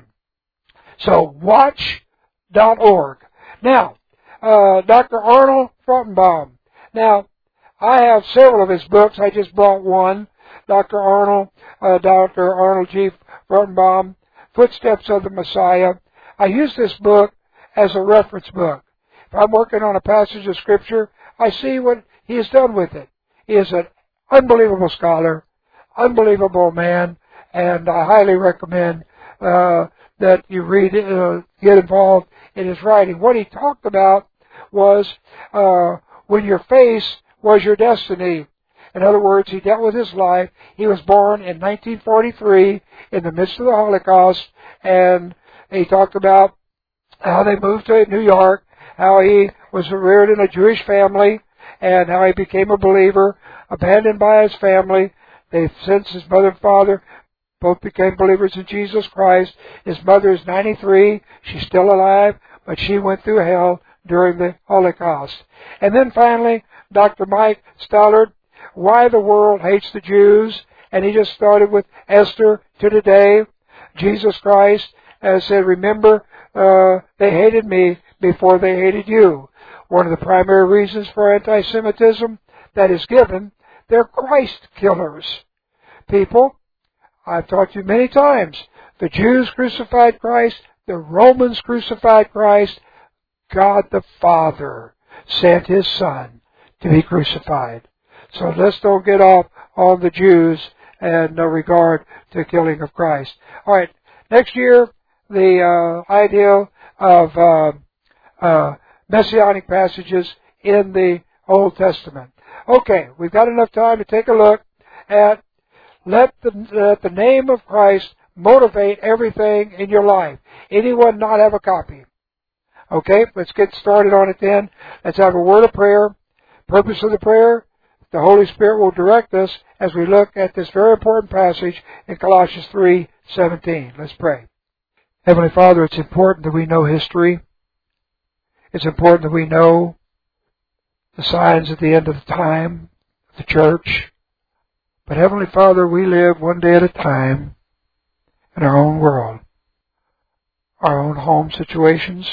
So watch dot org. Now, uh, Doctor Arnold Fruchtenbaum. Now, I have several of his books. I just bought one. Doctor Arnold, uh, Doctor Arnold G. Fruchtenbaum, Footsteps of the Messiah. I use this book as a reference book. If I'm working on a passage of Scripture, I see what he has done with it. He is an unbelievable scholar, unbelievable man, and I highly recommend uh, that you read it, uh, get involved in his writing. What he talked about was uh, when your face was your destiny. In other words, he dealt with his life. He was born in nineteen forty-three in the midst of the Holocaust, and he talked about how they moved to New York, how he was reared in a Jewish family, and how he became a believer, abandoned by his family. They, since his mother and father both became believers in Jesus Christ. His mother is ninety-three. She's still alive, but she went through hell during the Holocaust. And then finally, Doctor Mike Stallard, Why the World Hates the Jews. And he just started with Esther to today, Jesus Christ, and said, remember, uh, they hated me before they hated you. One of the primary reasons for anti-Semitism that is given, they're Christ killers. People, I've taught you many times, the Jews crucified Christ, the Romans crucified Christ, God the Father sent His Son to be crucified. So let's don't get off on the Jews and no regard to the killing of Christ. All right, next year, the uh, idea of uh, uh, messianic passages in the Old Testament. Okay, we've got enough time to take a look at let the, let the name of Christ motivate everything in your life. Anyone not have a copy? Okay, let's get started on it then. Let's have a word of prayer. Purpose of the prayer, the Holy Spirit will direct us as we look at this very important passage in Colossians three seventeen. Let's pray. Heavenly Father, it's important that we know history. It's important that we know the signs at the end of the time of the church. But Heavenly Father, we live one day at a time in our own world, our own home situations,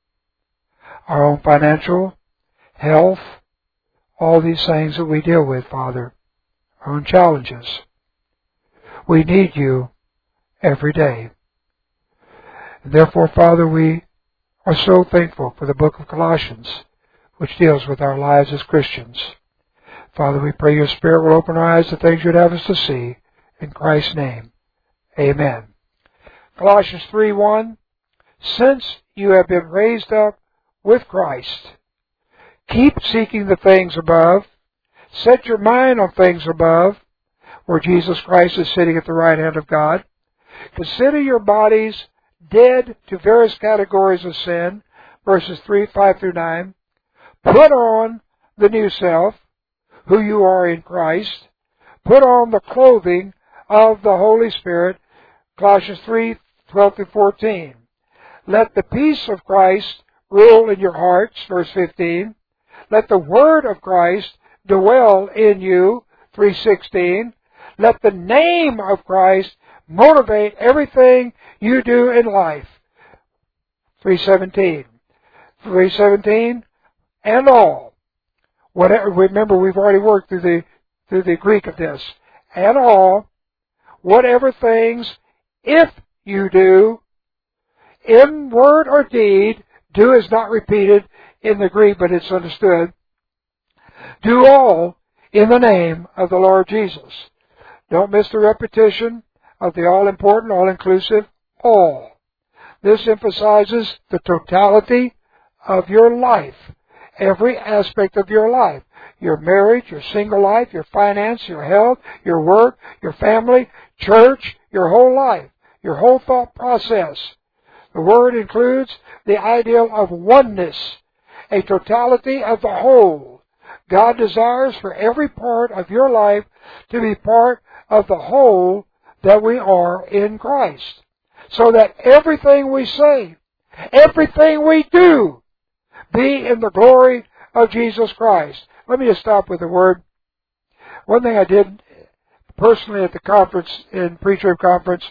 our own financial, health, all these things that we deal with, Father, our own challenges. We need You every day. And therefore, Father, we are so thankful for the book of Colossians, which deals with our lives as Christians. Father, we pray Your Spirit will open our eyes to things You'd have us to see. In Christ's name, amen. Colossians three one, since you have been raised up with Christ, keep seeking the things above. Set your mind on things above, where Jesus Christ is sitting at the right hand of God. Consider your bodies dead to various categories of sin, verses three, five through nine. Put on the new self, who you are in Christ. Put on the clothing of the Holy Spirit, Colossians three, twelve through fourteen. Let the peace of Christ rule in your hearts, verse fifteen. Let the word of Christ dwell in you, three sixteen. Let the name of Christ motivate everything you do in life, three seventeen. three seventeen, and all. Whatever, remember, we've already worked through the through the Greek of this. And all, whatever things, if you do, in word or deed, do is not repeated in the Greek, but it's understood. Do all in the name of the Lord Jesus. Don't miss the repetition of the all-important, all-inclusive, all. This emphasizes the totality of your life, every aspect of your life. Your marriage, your single life, your finance, your health, your work, your family, church, your whole life, your whole thought process. The word includes the ideal of oneness, a totality of the whole. God desires for every part of your life to be part of the whole that we are in Christ. So that everything we say, everything we do, be in the glory of Jesus Christ. Let me just stop with a word. One thing I did personally at the conference, in pre-trib conference,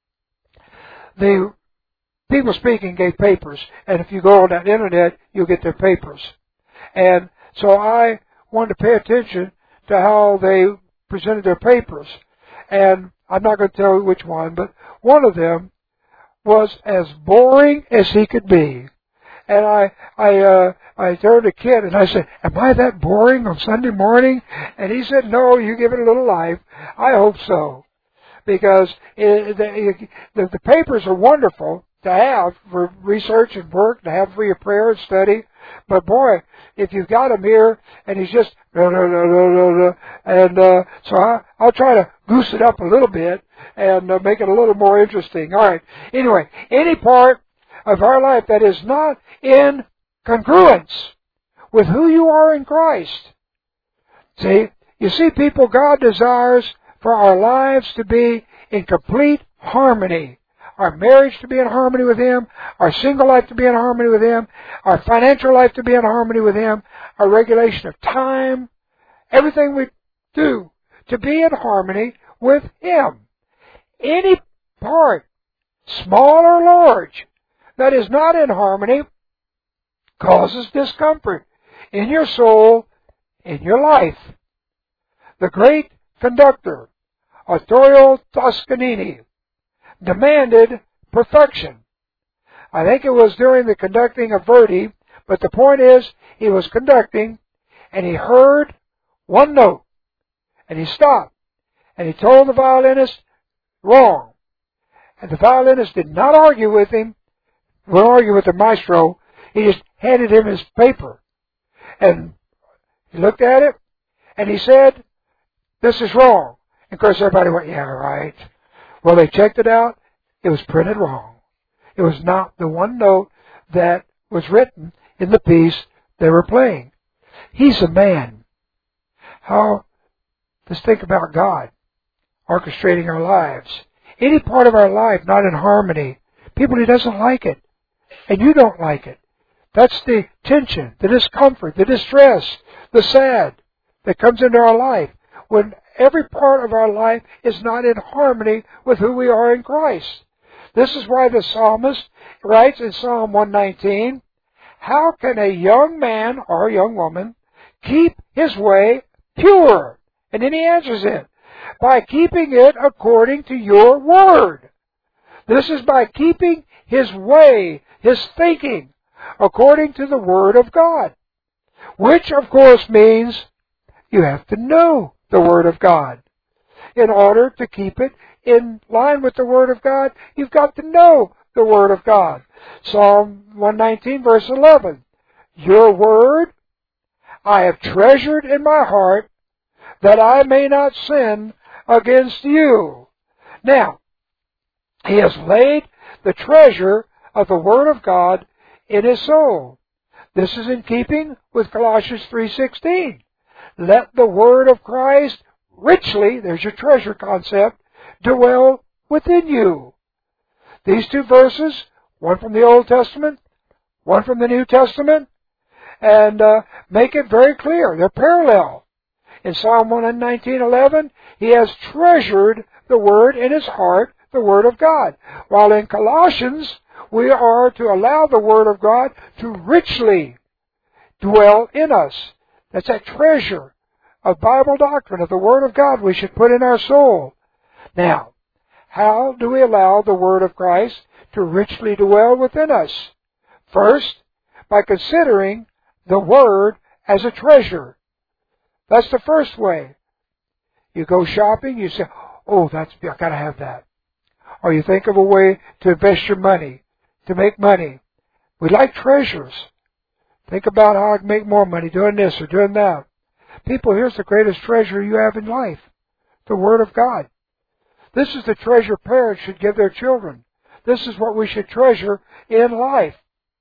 the people speaking gave papers, and if you go on that internet, you'll get their papers. And so I wanted to pay attention to how they presented their papers. And I'm not going to tell you which one, but one of them was as boring as he could be. And I, I, uh, I turned to a kid and I said, am I that boring on Sunday morning? And he said, no, you give it a little life. I hope so. Because it, the, the, the papers are wonderful to have for research and work, to have for your prayer and study. But boy, if you've got him here and he's just, no, no, no, no, no, no, and uh, so I, I'll try to goose it up a little bit and uh, make it a little more interesting. All right. Anyway, any part of our life that is not in congruence with who you are in Christ. See, you see, people, God desires for our lives to be in complete harmony. Our marriage to be in harmony with Him, our single life to be in harmony with Him, our financial life to be in harmony with Him, our regulation of time, everything we do to be in harmony with Him. Any part small or large, that is not in harmony, causes discomfort in your soul, in your life. The great conductor, Arturo Toscanini, demanded perfection. I think it was during the conducting of Verdi, but the point is, he was conducting, and he heard one note, and he stopped, and he told the violinist, wrong. And the violinist did not argue with him, would argue with the maestro, he just handed him his paper. And he looked at it, and he said, this is wrong. And of course everybody went, yeah, right. Well, they checked it out, it was printed wrong. It was not the one note that was written in the piece they were playing. He's a man. How, let's think about God orchestrating our lives. Any part of our life not in harmony, people, he doesn't like it. And you don't like it. That's the tension, the discomfort, the distress, the sad that comes into our life when every part of our life is not in harmony with who we are in Christ. This is why the psalmist writes in Psalm one nineteen, how can a young man or a young woman keep his way pure? And then he answers it, by keeping it according to your word. This is by keeping his way, his thinking, according to the word of God. Which, of course, means you have to know the word of God. In order to keep it in line with the word of God, you've got to know the word of God. Psalm one nineteen, verse eleven. Your word I have treasured in my heart, that I may not sin against you. Now, he has laid the treasure of the word of God in his soul. This is in keeping with Colossians three sixteen. Let the word of Christ richly, there's your treasure concept, dwell within you. These two verses, one from the Old Testament, one from the New Testament, and uh, make it very clear. They're parallel. In Psalm one nineteen eleven, he has treasured the word in his heart, the word of God. While in Colossians, we are to allow the word of God to richly dwell in us. That's that treasure of Bible doctrine, of the word of God we should put in our soul. Now, how do we allow the word of Christ to richly dwell within us? First, by considering the word as a treasure. That's the first way. You go shopping, you say, oh, that's, I've got to have that. Or you think of a way to invest your money, to make money. We like treasures. Think about how I can make more money doing this or doing that. People, here's the greatest treasure you have in life. The Word of God. This is the treasure parents should give their children. This is what we should treasure in life.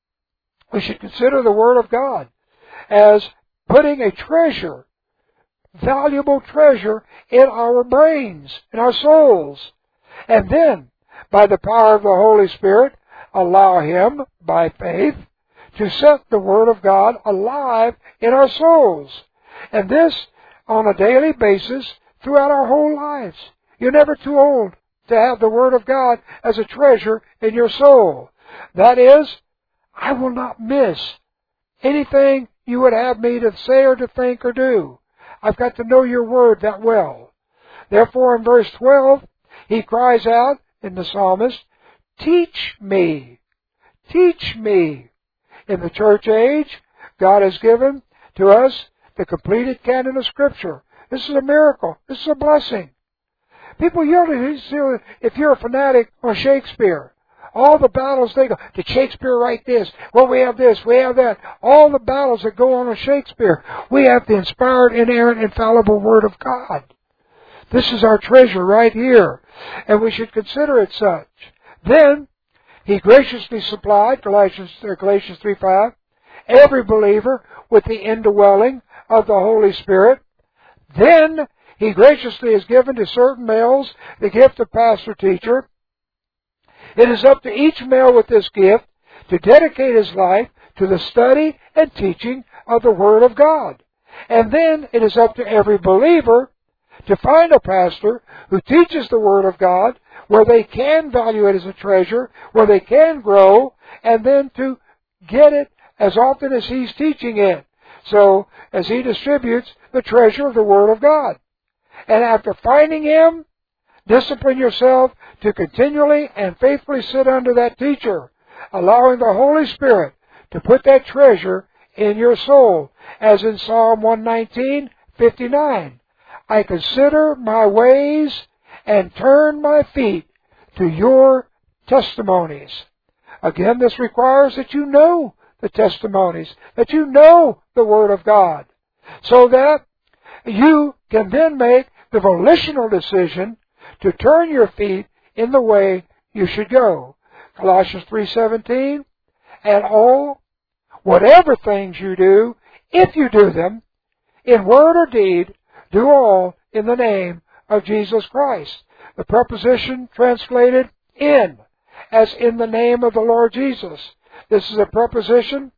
We should consider the Word of God as putting a treasure, valuable treasure, in our brains, in our souls. And then, by the power of the Holy Spirit, allow Him, by faith, to set the Word of God alive in our souls. And this on a daily basis throughout our whole lives. You're never too old to have the Word of God as a treasure in your soul. That is, I will not miss anything you would have me to say or to think or do. I've got to know your Word that well. Therefore, in verse twelve, he cries out in the psalmist, teach me, teach me. In the church age, God has given to us the completed canon of Scripture. This is a miracle. This is a blessing. People usually, if you're a fanatic on Shakespeare, all the battles they go, did Shakespeare write this? Well, we have this, we have that. All the battles that go on with Shakespeare, we have the inspired, inerrant, infallible Word of God. This is our treasure right here, and we should consider it such. Then, He graciously supplied, Galatians, Galatians three five, every believer with the indwelling of the Holy Spirit. Then, He graciously has given to certain males the gift of pastor-teacher. It is up to each male with this gift to dedicate his life to the study and teaching of the Word of God. And then it is up to every believer to find a pastor who teaches the Word of God where they can value it as a treasure, where they can grow, and then to get it as often as He's teaching it. So, as He distributes the treasure of the Word of God. And after finding Him, discipline yourself to continually and faithfully sit under that teacher, allowing the Holy Spirit to put that treasure in your soul. As in Psalm one nineteen, fifty-nine, I consider my ways and turn my feet to your testimonies. Again, this requires that you know the testimonies, that you know the Word of God, so that you can then make the volitional decision to turn your feet in the way you should go. Colossians three seventeen, and all, whatever things you do, if you do them, in word or deed, do all in the name of Jesus Christ. The preposition translated in, as in the name of the Lord Jesus. This is a preposition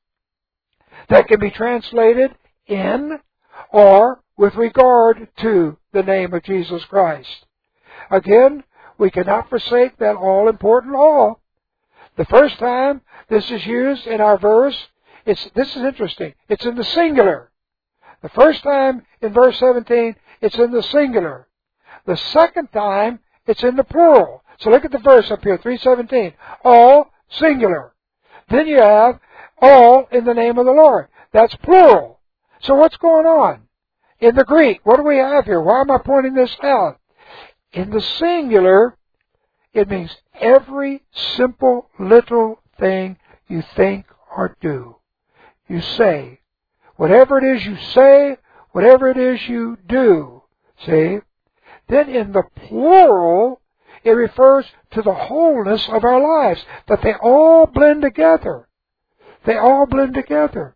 that can be translated in or with regard to the name of Jesus Christ. Again, we cannot forsake that all-important all. The first time this is used in our verse, it's, this is interesting, it's in the singular. The first time in verse seventeen, it's in the singular. The second time, it's in the plural. So look at the verse up here, three seventeen. All, singular. Then you have all in the name of the Lord. That's plural. So what's going on? In the Greek, what do we have here? Why am I pointing this out? In the singular, it means every simple little thing you think or do. You say. Whatever it is you say, whatever it is you do. See? Then in the plural, it refers to the wholeness of our lives, that they all blend together. They all blend together.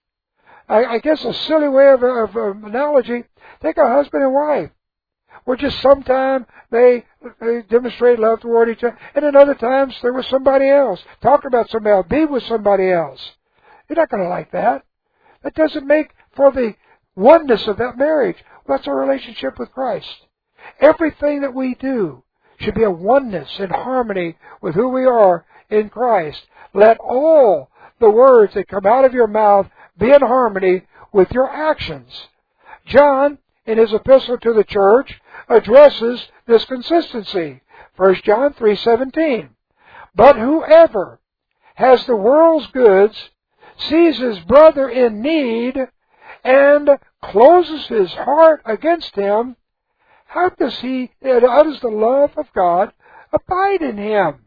I, I guess a silly way of, of, of analogy, take a husband and wife. Where just sometimes they, they demonstrate love toward each other, and then other times they're with somebody else, talk about somebody else, be with somebody else. You're not going to like that. That doesn't make for the oneness of that marriage. Well, that's our relationship with Christ. Everything that we do should be a oneness in harmony with who we are in Christ. Let all the words that come out of your mouth be in harmony with your actions. John, in his epistle to the church, addresses this consistency. First John three seventeen. But whoever has the world's goods, sees his brother in need, and closes his heart against him, how does he, how does the love of God abide in him?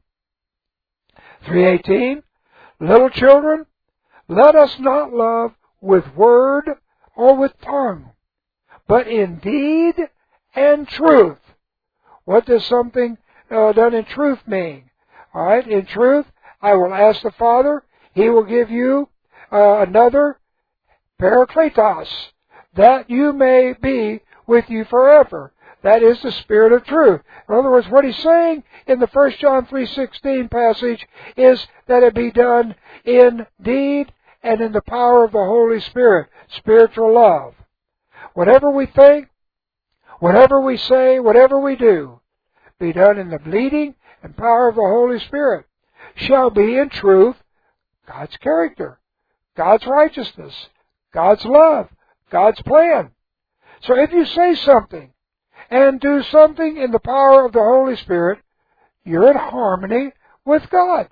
three eighteen. Little children, let us not love with word or with tongue, but in deed and truth. What does something uh, done in truth mean? All right, in truth, I will ask the Father, He will give you uh, another Parakletos, that you may be with you forever. That is the Spirit of truth. In other words, what he's saying in the First John three sixteen passage is that it be done in deed and in the power of the Holy Spirit, spiritual love. Whatever we think, whatever we say, whatever we do, be done in the leading and power of the Holy Spirit, shall be in truth God's character, God's righteousness, God's love, God's plan. So if you say something and do something in the power of the Holy Spirit, you're in harmony with God.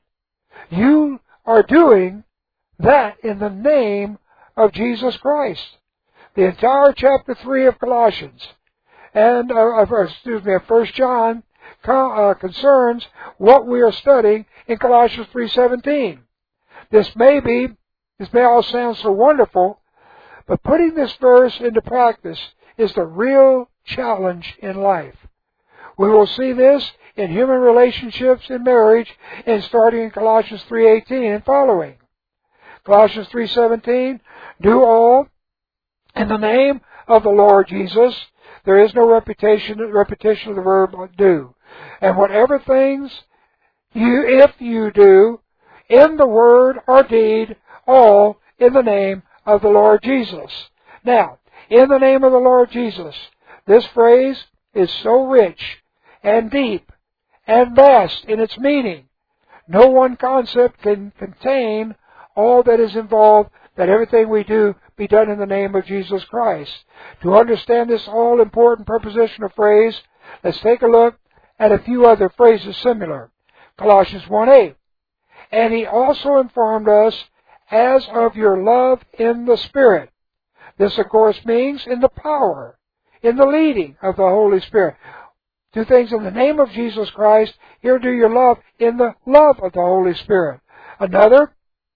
You are doing that in the name of Jesus Christ. The entire chapter three of Colossians and uh, excuse me, of First John uh, concerns what we are studying in Colossians three seventeen. This may be, this may all sound so wonderful, but putting this verse into practice is the real challenge in life. We will see this in human relationships in marriage, and starting in Colossians three eighteen and following. Colossians three seventeen, do all in the name of the Lord Jesus. There is no repetition, repetition of the verb do. And whatever things you, if you do, in the word or deed, all in the name of the Lord Jesus. Now, in the name of the Lord Jesus, this phrase is so rich and deep and vast in its meaning. No one concept can contain all that is involved, that everything we do be done in the name of Jesus Christ. To understand this all-important prepositional phrase, let's take a look at a few other phrases similar. Colossians one eight. And he also informed us as of your love in the Spirit. This, of course, means in the power, in the leading of the Holy Spirit. Do things in the name of Jesus Christ. Here do your love in the love of the Holy Spirit. Another,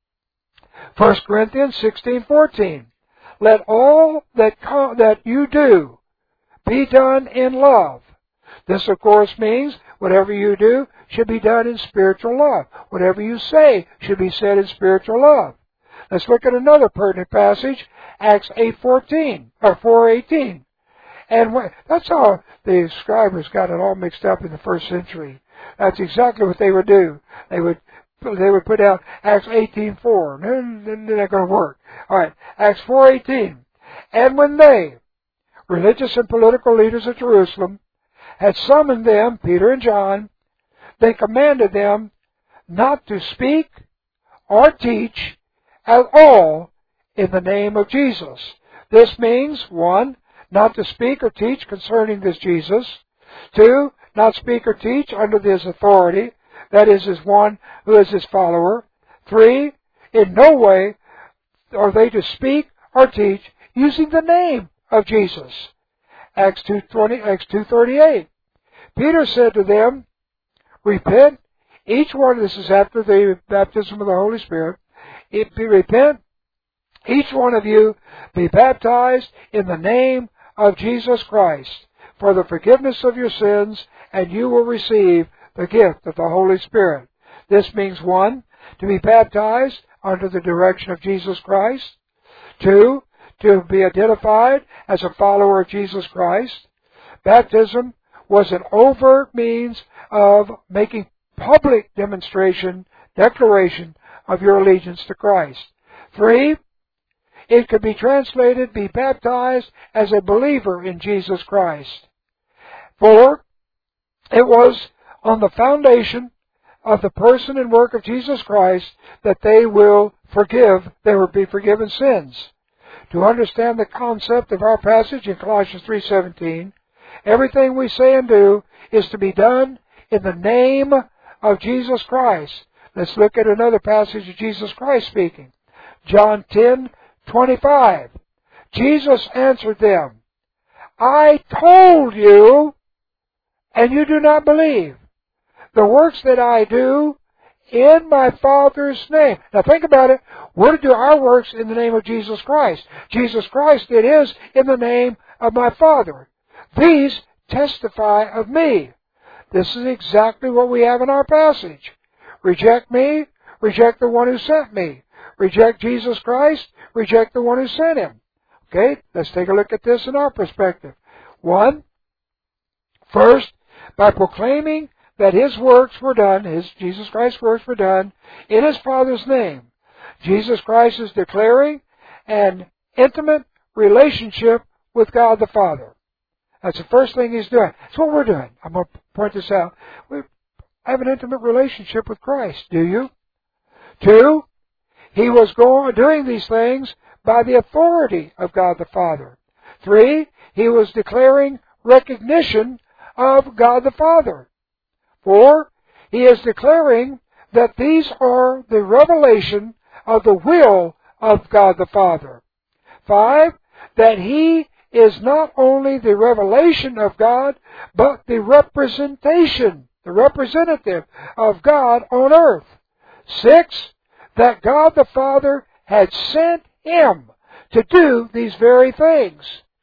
First Corinthians sixteen fourteen. Let all that co- that you do be done in love. This, of course, means whatever you do should be done in spiritual love. Whatever you say should be said in spiritual love. Let's look at another pertinent passage, Acts eight fourteen or four eighteen. And when, that's how the scribes got it all mixed up in the first century. That's exactly what they would do. They would they would put out Acts eighteen four. Then they're not going to work. All right, Acts four eighteen. And when they, religious and political leaders of Jerusalem, had summoned them, Peter and John, they commanded them not to speak or teach at all in the name of Jesus. This means, one, not to speak or teach concerning this Jesus. Two, not speak or teach under his authority, that is, as one who is his follower. Three, in no way are they to speak or teach using the name of Jesus. Acts two twenty, Acts two thirty-eight. Peter said to them, repent, each one, this is after the baptism of the Holy Spirit, if you repent, each one of you be baptized in the name of Jesus Christ for the forgiveness of your sins, and you will receive the gift of the Holy Spirit. This means, one, to be baptized under the direction of Jesus Christ. Two, to be identified as a follower of Jesus Christ. Baptism was an overt means of making public demonstration, declaration of your allegiance to Christ. Three, it could be translated, be baptized as a believer in Jesus Christ. Four, it was on the foundation of the person and work of Jesus Christ that they will forgive, they will be forgiven sins. To understand the concept of our passage in Colossians three seventeen, everything we say and do is to be done in the name of Jesus Christ. Let's look at another passage of Jesus Christ speaking. John ten twenty-five. Jesus answered them, I told you, and you do not believe. The works that I do in my Father's name. Now think about it. We're to do our works in the name of Jesus Christ. Jesus Christ, it is in the name of my Father. These testify of me. This is exactly what we have in our passage. Reject me, reject the one who sent me. Reject Jesus Christ, reject the one who sent him. Okay, let's take a look at this in our perspective. One, first, by proclaiming that his works were done, his Jesus Christ's works were done in his Father's name. Jesus Christ is declaring an intimate relationship with God the Father. That's the first thing he's doing. That's what we're doing. I'm going to point this out. We have an intimate relationship with Christ. Do you? Two, he was going, doing these things by the authority of God the Father. Three, he was declaring recognition of God the Father. Four, he is declaring that these are the revelation of the will of God the Father. Five, that he is not only the revelation of God, but the representation, the representative of God on earth. Six, that God the Father had sent him to do these very things.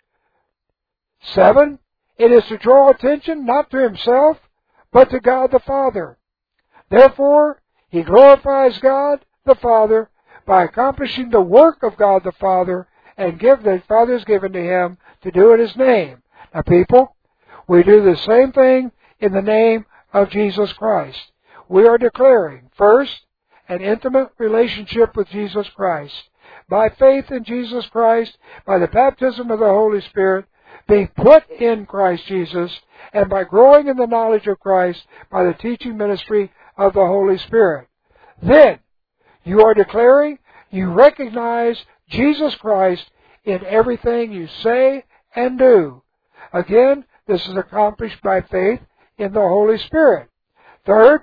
Seven, it is to draw attention not to himself, but to God the Father. Therefore, he glorifies God the Father by accomplishing the work of God the Father and give the Father has given to him to do in his name. Now, people, we do the same thing in the name of Jesus Christ. We are declaring, first, an intimate relationship with Jesus Christ. By faith in Jesus Christ, by the baptism of the Holy Spirit, being put in Christ Jesus, and by growing in the knowledge of Christ by the teaching ministry of the Holy Spirit. Then, you are declaring you recognize Jesus Christ in everything you say and do. Again, this is accomplished by faith in the Holy Spirit. Third,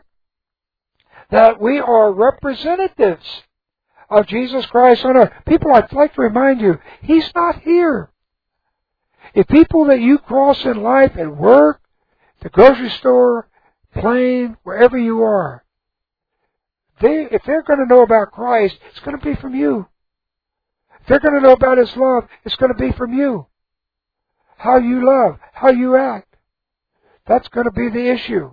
that we are representatives of Jesus Christ on earth. People, I'd like to remind you, He's not here. If people that you cross in life at work, the grocery store, plane, wherever you are, they, if they're going to know about Christ, it's going to be from you. If they're going to know about His love, it's going to be from you. How you love, how you act. That's going to be the issue.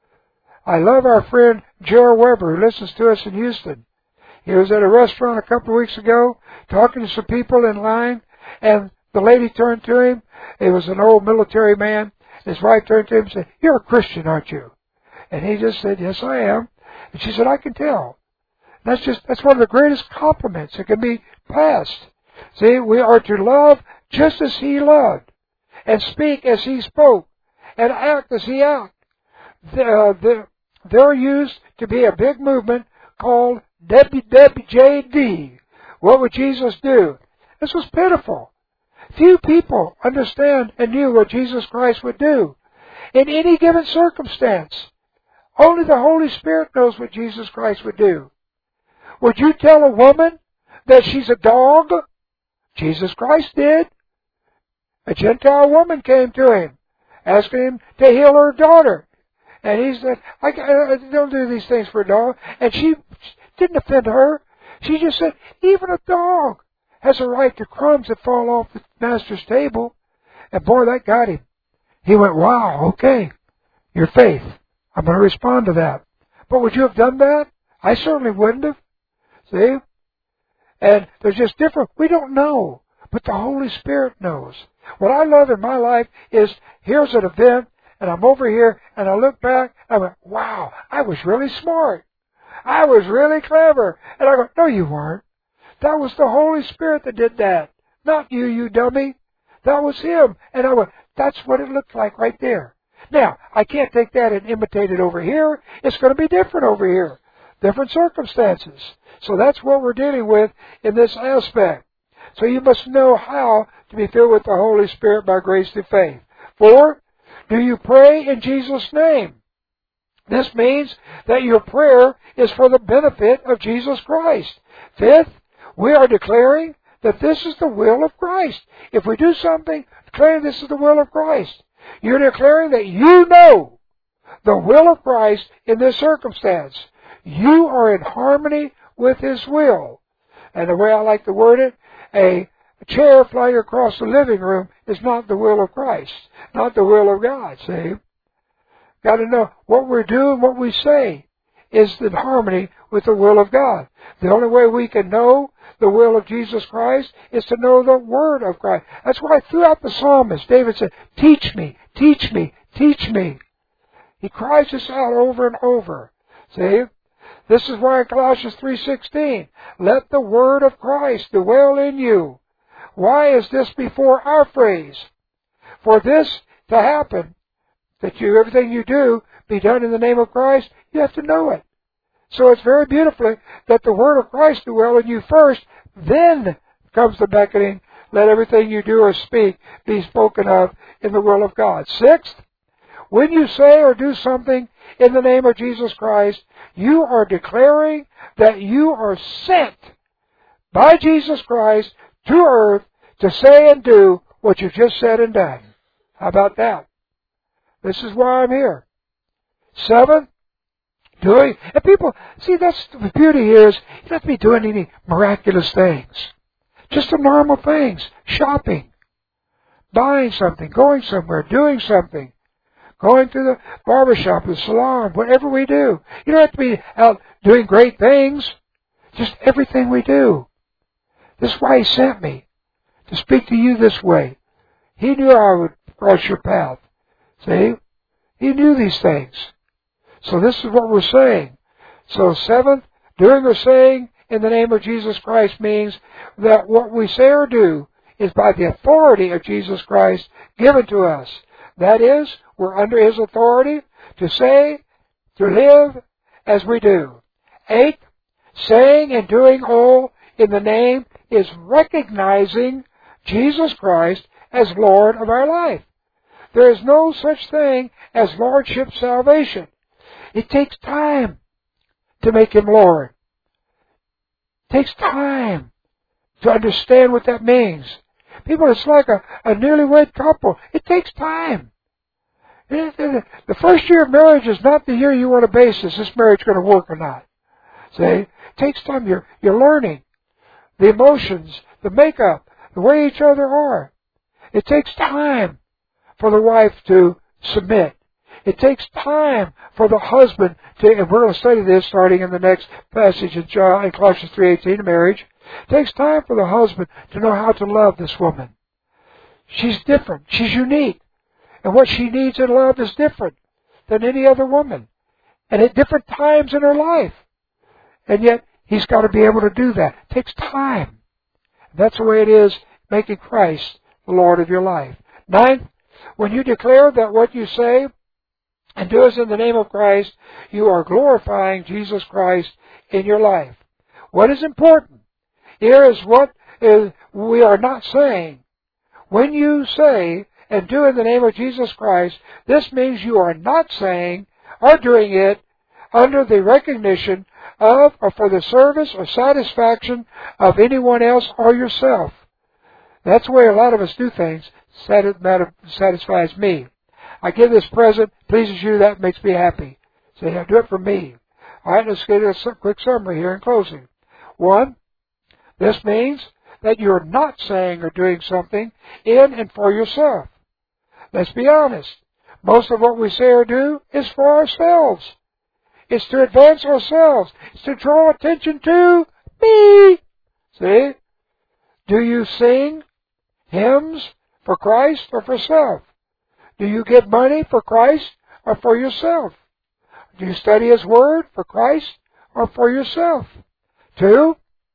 I love our friend Joe Weber, who listens to us in Houston. He was at a restaurant a couple of weeks ago, talking to some people in line, and the lady turned to him. It was an old military man. His wife turned to him and said, "You're a Christian, aren't you?" And he just said, "Yes, I am." And she said, "I can tell." And that's just, that's one of the greatest compliments that can be passed. See, we are to love just as He loved, and speak as He spoke, and act as He acted. The, the, There used to be a big movement called W W J D. What would Jesus do? This was pitiful. Few people understand and knew what Jesus Christ would do in any given circumstance. Only the Holy Spirit knows what Jesus Christ would do. Would you tell a woman that she's a dog? Jesus Christ did. A Gentile woman came to Him, asking Him to heal her daughter. And He said, I, I don't do these things for a dog. And she didn't offend her. She just said, even a dog has a right to crumbs that fall off the master's table. And boy, that got him. He went, wow, okay, your faith. I'm going to respond to that. But would you have done that? I certainly wouldn't have. See? And there's just different, we don't know. But the Holy Spirit knows. What I love in my life is, here's an event, and I'm over here, and I look back, and I went, wow, I was really smart. I was really clever. And I go, no, you weren't. That was the Holy Spirit that did that. Not you, you dummy. That was Him. And I went, that's what it looked like right there. Now, I can't take that and imitate it over here. It's going to be different over here. Different circumstances. So that's what we're dealing with in this aspect. So you must know how to be filled with the Holy Spirit by grace through faith. Four, do you pray in Jesus' name? This means that your prayer is for the benefit of Jesus Christ. Fifth, we are declaring that this is the will of Christ. If we do something, declaring this is the will of Christ. You're declaring that you know the will of Christ in this circumstance. You are in harmony with His will. And the way I like to word it, a chair flying across the living room is not the will of Christ, not the will of God, see? Got to know what we're doing, what we say is in harmony with the will of God. The only way we can know the will of Jesus Christ is to know the Word of Christ. That's why throughout the psalmist, David said, teach me, teach me, teach me. He cries this out over and over. See? This is why in Colossians three sixteen, let the Word of Christ dwell in you. Why is this before our phrase? For this to happen, that you everything you do be done in the name of Christ, you have to know it. So it's very beautifully that the Word of Christ dwell in you first, then comes the beckoning, let everything you do or speak be spoken of in the will of God. Sixth, when you say or do something in the name of Jesus Christ, you are declaring that you are sent by Jesus Christ to earth to say and do what you've just said and done. How about that? This is why I'm here. Seven, doing, and people, see, that's the beauty here is you don't have to be doing any miraculous things. Just the normal things. Shopping, buying something, going somewhere, doing something, going to the barbershop, the salon, whatever we do. You don't have to be out doing great things. Just everything we do. This is why He sent me, to speak to you this way. He knew I would cross your path. See? He knew these things. So this is what we're saying. So seventh, doing or saying in the name of Jesus Christ means that what we say or do is by the authority of Jesus Christ given to us. That is, we're under His authority to say, to live as we do. Eight, saying and doing all in the name is recognizing Jesus Christ as Lord of our life. There is no such thing as Lordship salvation. It takes time to make Him Lord. It takes time to understand what that means. People, it's like a, a newlywed couple. It takes time. The first year of marriage is not the year you want to base is this marriage going to work or not. See? It takes time. You're, you're learning the emotions, the makeup, the way each other are. It takes time for the wife to submit. It takes time for the husband to, and we're going to study this starting in the next passage in, John, in Colossians three eighteen, marriage. It takes time for the husband to know how to love this woman. She's different. She's unique. And what she needs in love is different than any other woman. And at different times in her life. And yet, he's got to be able to do that. It takes time. That's the way it is making Christ the Lord of your life. Ninth, when you declare that what you say and do is in the name of Christ, you are glorifying Jesus Christ in your life. What is important here is what is, we are not saying. When you say and do in the name of Jesus Christ, this means you are not saying or doing it under the recognition of or for the service or satisfaction of anyone else or yourself. That's the way a lot of us do things. Satisfies me. I give this present, pleases you, that makes me happy. Say, I do it for me. All right, let's get a quick summary here in closing. One, this means that you're not saying or doing something in and for yourself. Let's be honest. Most of what we say or do is for ourselves. It's to advance ourselves. It's to draw attention to me. See? Do you sing hymns for Christ or for self? Do you give money for Christ or for yourself? Do you study His Word for Christ or for yourself? Two,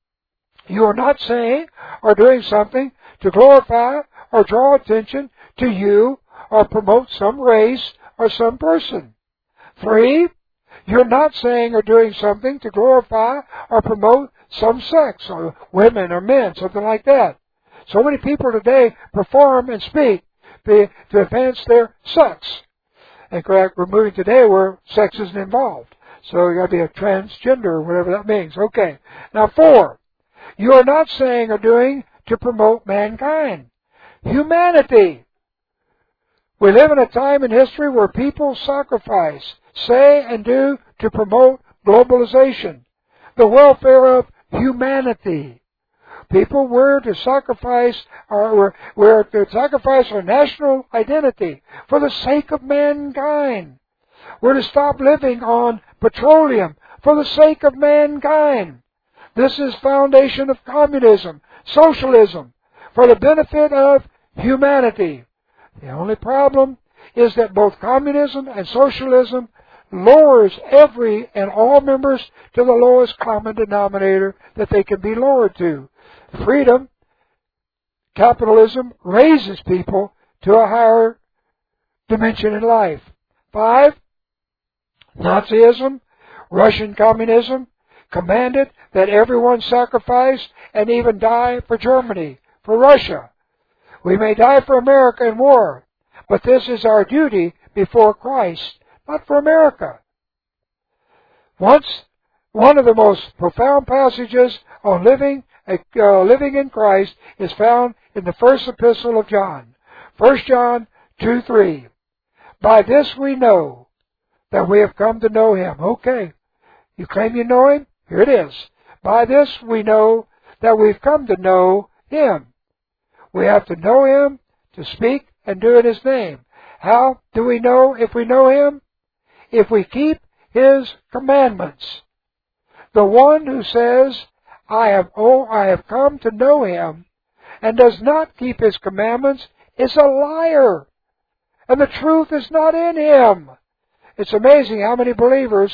you are not saying or doing something to glorify or draw attention to you or promote some race or some person. Three, you're not saying or doing something to glorify or promote some sex, or women or men, something like that. So many people today perform and speak to advance their sex. And correct, we're moving today where sex isn't involved. So you got to be a transgender or whatever that means. Okay. Now four, you are not saying or doing to promote mankind. Humanity. We live in a time in history where people sacrifice, say and do to promote globalization, the welfare of humanity. People were to sacrifice, or were, were to sacrifice our national identity for the sake of mankind. We're to stop living on petroleum for the sake of mankind. This is foundation of communism, socialism, for the benefit of humanity. The only problem is that both communism and socialism lowers every and all members to the lowest common denominator that they can be lowered to. Freedom, capitalism, raises people to a higher dimension in life. Five, Nazism, Russian communism, commanded that everyone sacrifice and even die for Germany, for Russia. We may die for America in war, but this is our duty before Christ, not for America. Once, one of the most profound passages on living uh, living in Christ is found in the first epistle of John, First John two three. By this we know that we have come to know Him. Okay. You claim you know Him? Here it is. By this we know that we've come to know Him. We have to know Him to speak and do in His name. How do we know if we know Him? If we keep His commandments. The one who says, I have, oh, I have come to know Him, and does not keep His commandments, is a liar. And the truth is not in him. It's amazing how many believers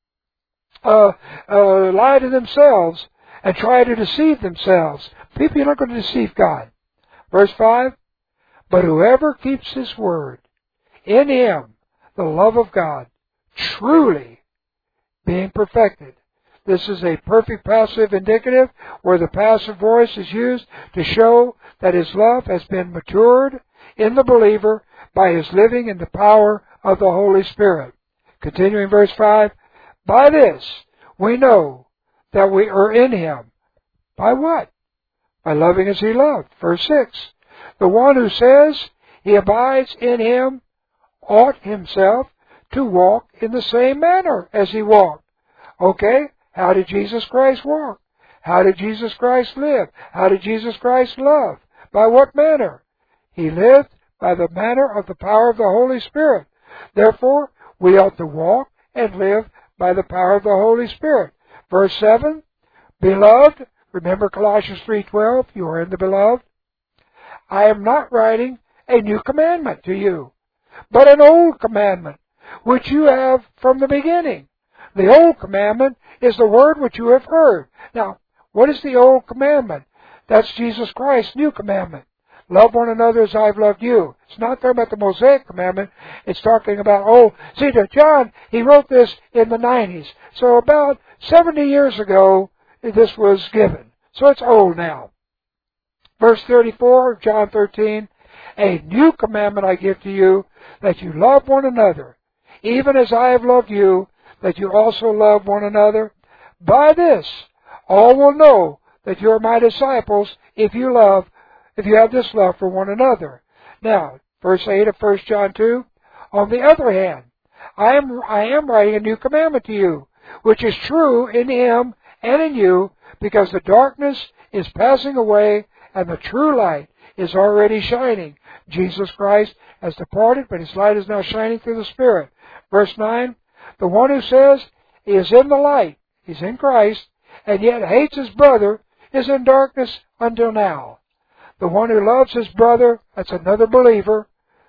uh, uh, lie to themselves and try to deceive themselves. People, you're not going to deceive God. Verse five, but whoever keeps His word, in Him the love of God truly being perfected. This is a perfect passive indicative where the passive voice is used to show that His love has been matured in the believer by his living in the power of the Holy Spirit. Continuing verse five, by this we know that we are in Him. By what? By loving as He loved. Verse six, the one who says he abides in Him ought himself to walk in the same manner as He walked. Okay, how did Jesus Christ walk? How did Jesus Christ live? How did Jesus Christ love? By what manner? He lived by the manner of the power of the Holy Spirit. Therefore, we ought to walk and live by the power of the Holy Spirit. Verse seven, beloved, remember Colossians three twelve, you are in the beloved. I am not writing a new commandment to you, but an old commandment, which you have from the beginning. The old commandment is the word which you have heard. Now, what is the old commandment? That's Jesus Christ's new commandment. Love one another as I've loved you. It's not talking about the Mosaic commandment. It's talking about, oh, see, to John, he wrote this in the nineties. So about seventy years ago, this was given. So it's old now. Verse thirty-four of John thirteen, a new commandment I give to you, that you love one another, even as I have loved you, that you also love one another. By this, all will know that you are my disciples if you love, if you have this love for one another. Now, verse eight of First John two, on the other hand, I am, I am writing a new commandment to you, which is true in Him and in you, because the darkness is passing away and the true light is already shining. Jesus Christ has departed, but His light is now shining through the Spirit. Verse nine, the one who says he is in the light, he's in Christ, and yet hates his brother, is in darkness until now. The one who loves his brother, that's another believer,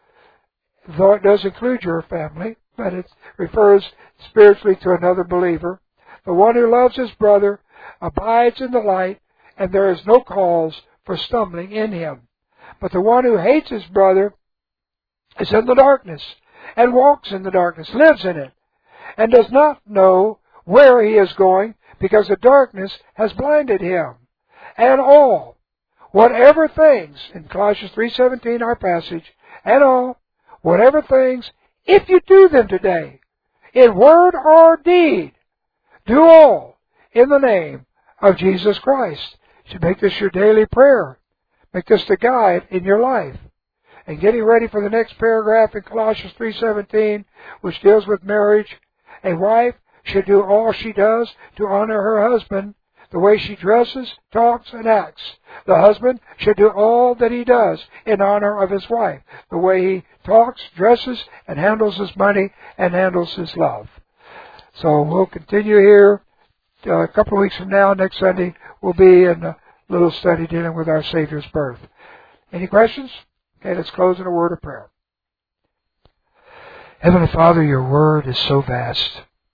though it does include your family, but it refers spiritually to another believer. The one who loves his brother abides in the light, and there is no cause for stumbling in him. But the one who hates his brother is in the darkness, and walks in the darkness, lives in it, and does not know where he is going, because the darkness has blinded him. And all, whatever things, in Colossians three seventeen, our passage, and all, whatever things, if you do them today, in word or deed, do all in the name of Jesus Christ. You should make this your daily prayer. Make this the guide in your life. And getting ready for the next paragraph in Colossians three seventeen, which deals with marriage, a wife should do all she does to honor her husband, the way she dresses, talks, and acts. The husband should do all that he does in honor of his wife, the way he talks, dresses, and handles his money, and handles his love. So we'll continue here. Uh, a couple of weeks from now, next Sunday, we'll be in a little study dealing with our Savior's birth. Any questions? Okay, let's close in a word of prayer. Heavenly Father, your word is so vast.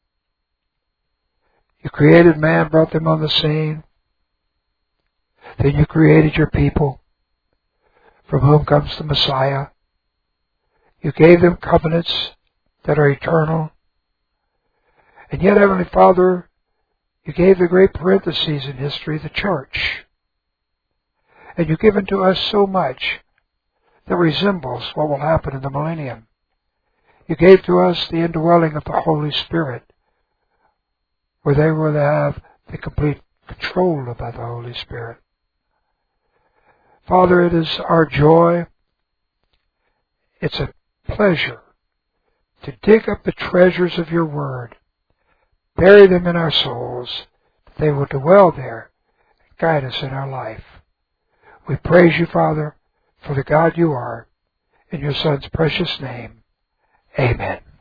You created man, brought them on the scene. Then you created your people, from whom comes the Messiah. You gave them covenants that are eternal. And yet, Heavenly Father, you gave the great parentheses in history, the church. And you've given to us so much that resembles what will happen in the millennium. You gave to us the indwelling of the Holy Spirit, where they will have the complete control of the Holy Spirit. Father, it is our joy, it's a pleasure to dig up the treasures of your word, bury them in our souls, that they will dwell there and guide us in our life. We praise you, Father, for the God you are. In your Son's precious name, amen.